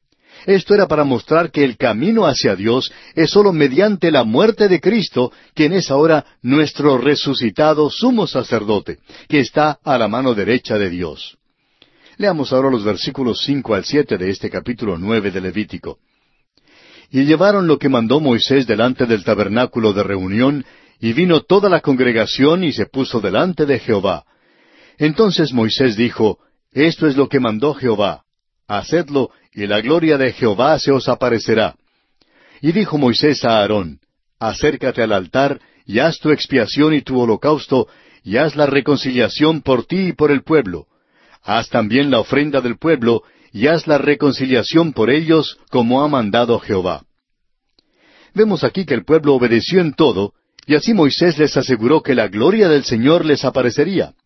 Esto era para mostrar que el camino hacia Dios es sólo mediante la muerte de Cristo, quien es ahora nuestro resucitado sumo sacerdote, que está a la mano derecha de Dios. Leamos ahora los versículos cinco al siete de este capítulo nueve de Levítico. Y llevaron lo que mandó Moisés delante del tabernáculo de reunión, y vino toda la congregación y se puso delante de Jehová. Entonces Moisés dijo, Esto es lo que mandó Jehová, hacedlo, y la gloria de Jehová se os aparecerá. Y dijo Moisés a Aarón, Acércate al altar, y haz tu expiación y tu holocausto, y haz la reconciliación por ti y por el pueblo. Haz también la ofrenda del pueblo, y haz la reconciliación por ellos, como ha mandado Jehová. Vemos aquí que el pueblo obedeció en todo, y así Moisés les aseguró que la gloria del Señor les aparecería.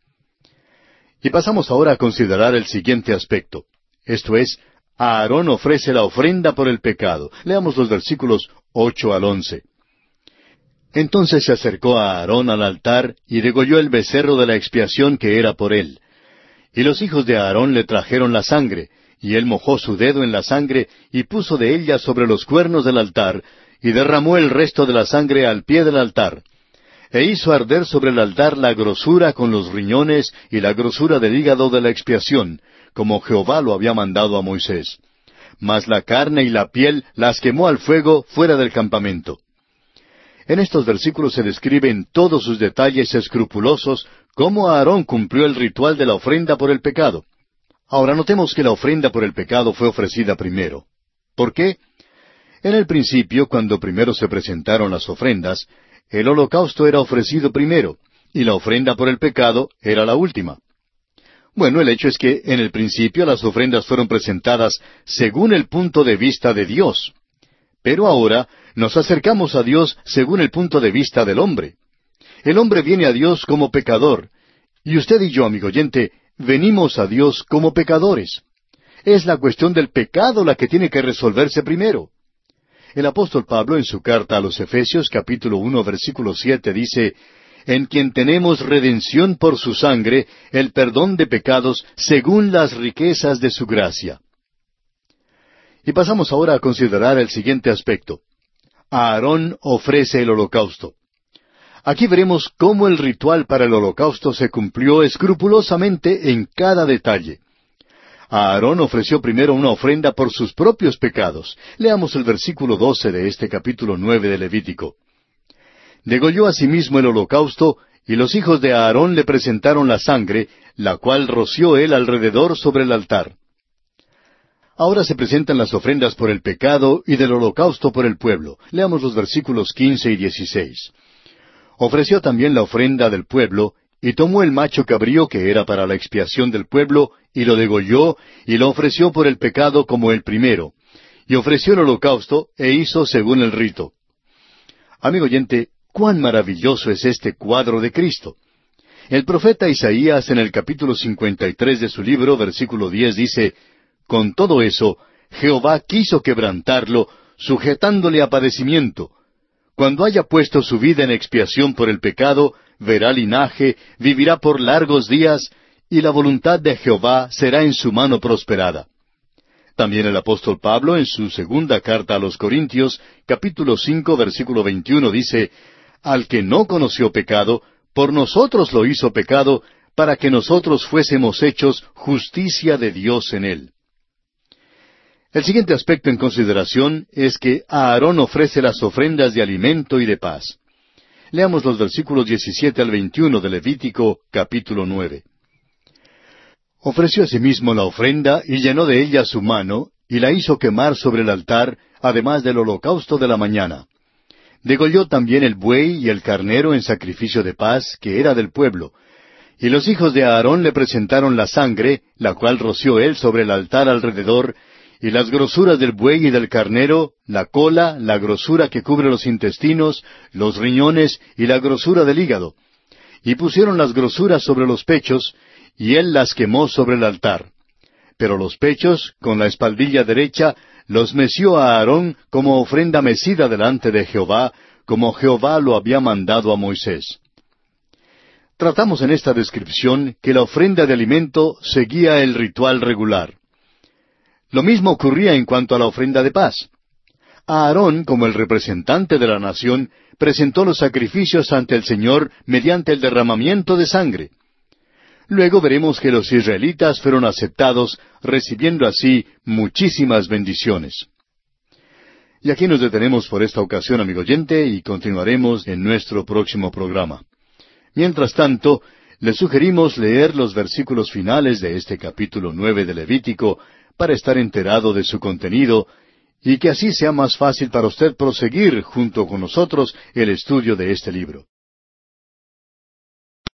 Y pasamos ahora a considerar el siguiente aspecto. Esto es, Aarón ofrece la ofrenda por el pecado. Leamos los versículos ocho al once. Entonces se acercó a Aarón al altar, y degolló el becerro de la expiación que era por él. Y los hijos de Aarón le trajeron la sangre, y él mojó su dedo en la sangre, y puso de ella sobre los cuernos del altar, y derramó el resto de la sangre al pie del altar. E hizo arder sobre el altar la grosura con los riñones y la grosura del hígado de la expiación, como Jehová lo había mandado a Moisés. Mas la carne y la piel las quemó al fuego fuera del campamento. En estos versículos se describe en todos sus detalles escrupulosos cómo Aarón cumplió el ritual de la ofrenda por el pecado. Ahora notemos que la ofrenda por el pecado fue ofrecida primero. ¿Por qué? En el principio, cuando primero se presentaron las ofrendas, el holocausto era ofrecido primero, y la ofrenda por el pecado era la última. Bueno, el hecho es que en el principio las ofrendas fueron presentadas según el punto de vista de Dios. Pero ahora nos acercamos a Dios según el punto de vista del hombre. El hombre viene a Dios como pecador, y usted y yo, amigo oyente, venimos a Dios como pecadores. Es la cuestión del pecado la que tiene que resolverse primero. El apóstol Pablo en su carta a los Efesios capítulo uno versículo siete dice, En quien tenemos redención por su sangre, el perdón de pecados según las riquezas de su gracia. Y pasamos ahora a considerar el siguiente aspecto. Aarón ofrece el holocausto. Aquí veremos cómo el ritual para el holocausto se cumplió escrupulosamente en cada detalle. Aarón ofreció primero una ofrenda por sus propios pecados. Leamos el versículo doce de este capítulo nueve de Levítico. Degolló asimismo el holocausto, y los hijos de Aarón le presentaron la sangre, la cual roció él alrededor sobre el altar. Ahora se presentan las ofrendas por el pecado y del holocausto por el pueblo. Leamos los versículos quince y dieciséis. Ofreció también la ofrenda del pueblo, y tomó el macho cabrío que era para la expiación del pueblo, y lo degolló, y lo ofreció por el pecado como el primero. Y ofreció el holocausto, e hizo según el rito. Amigo oyente, cuán maravilloso es este cuadro de Cristo. El profeta Isaías en el capítulo cincuenta y tres de su libro, versículo diez, dice, Con todo eso, Jehová quiso quebrantarlo, sujetándole a padecimiento. Cuando haya puesto su vida en expiación por el pecado, verá linaje, vivirá por largos días, y la voluntad de Jehová será en su mano prosperada. También el apóstol Pablo, en su segunda carta a los Corintios, capítulo cinco, versículo veintiuno, dice, Al que no conoció pecado, por nosotros lo hizo pecado, para que nosotros fuésemos hechos justicia de Dios en él. El siguiente aspecto en consideración es que Aarón ofrece las ofrendas de alimento y de paz. Leamos los versículos diecisiete al veintiuno de Levítico, capítulo nueve. Ofreció asimismo la ofrenda, y llenó de ella su mano, y la hizo quemar sobre el altar, además del holocausto de la mañana. Degolló también el buey y el carnero en sacrificio de paz, que era del pueblo. Y los hijos de Aarón le presentaron la sangre, la cual roció él sobre el altar alrededor, y las grosuras del buey y del carnero, la cola, la grosura que cubre los intestinos, los riñones y la grosura del hígado. Y pusieron las grosuras sobre los pechos, y él las quemó sobre el altar. Pero los pechos, con la espaldilla derecha, los meció a Aarón como ofrenda mecida delante de Jehová, como Jehová lo había mandado a Moisés. Tratamos en esta descripción que la ofrenda de alimento seguía el ritual regular. Lo mismo ocurría en cuanto a la ofrenda de paz. Aarón, como el representante de la nación, presentó los sacrificios ante el Señor mediante el derramamiento de sangre. Luego veremos que los israelitas fueron aceptados, recibiendo así muchísimas bendiciones. Y aquí nos detenemos por esta ocasión, amigo oyente, y continuaremos en nuestro próximo programa. Mientras tanto, le sugerimos leer los versículos finales de este capítulo nueve de Levítico para estar enterado de su contenido, y que así sea más fácil para usted proseguir junto con nosotros el estudio de este libro.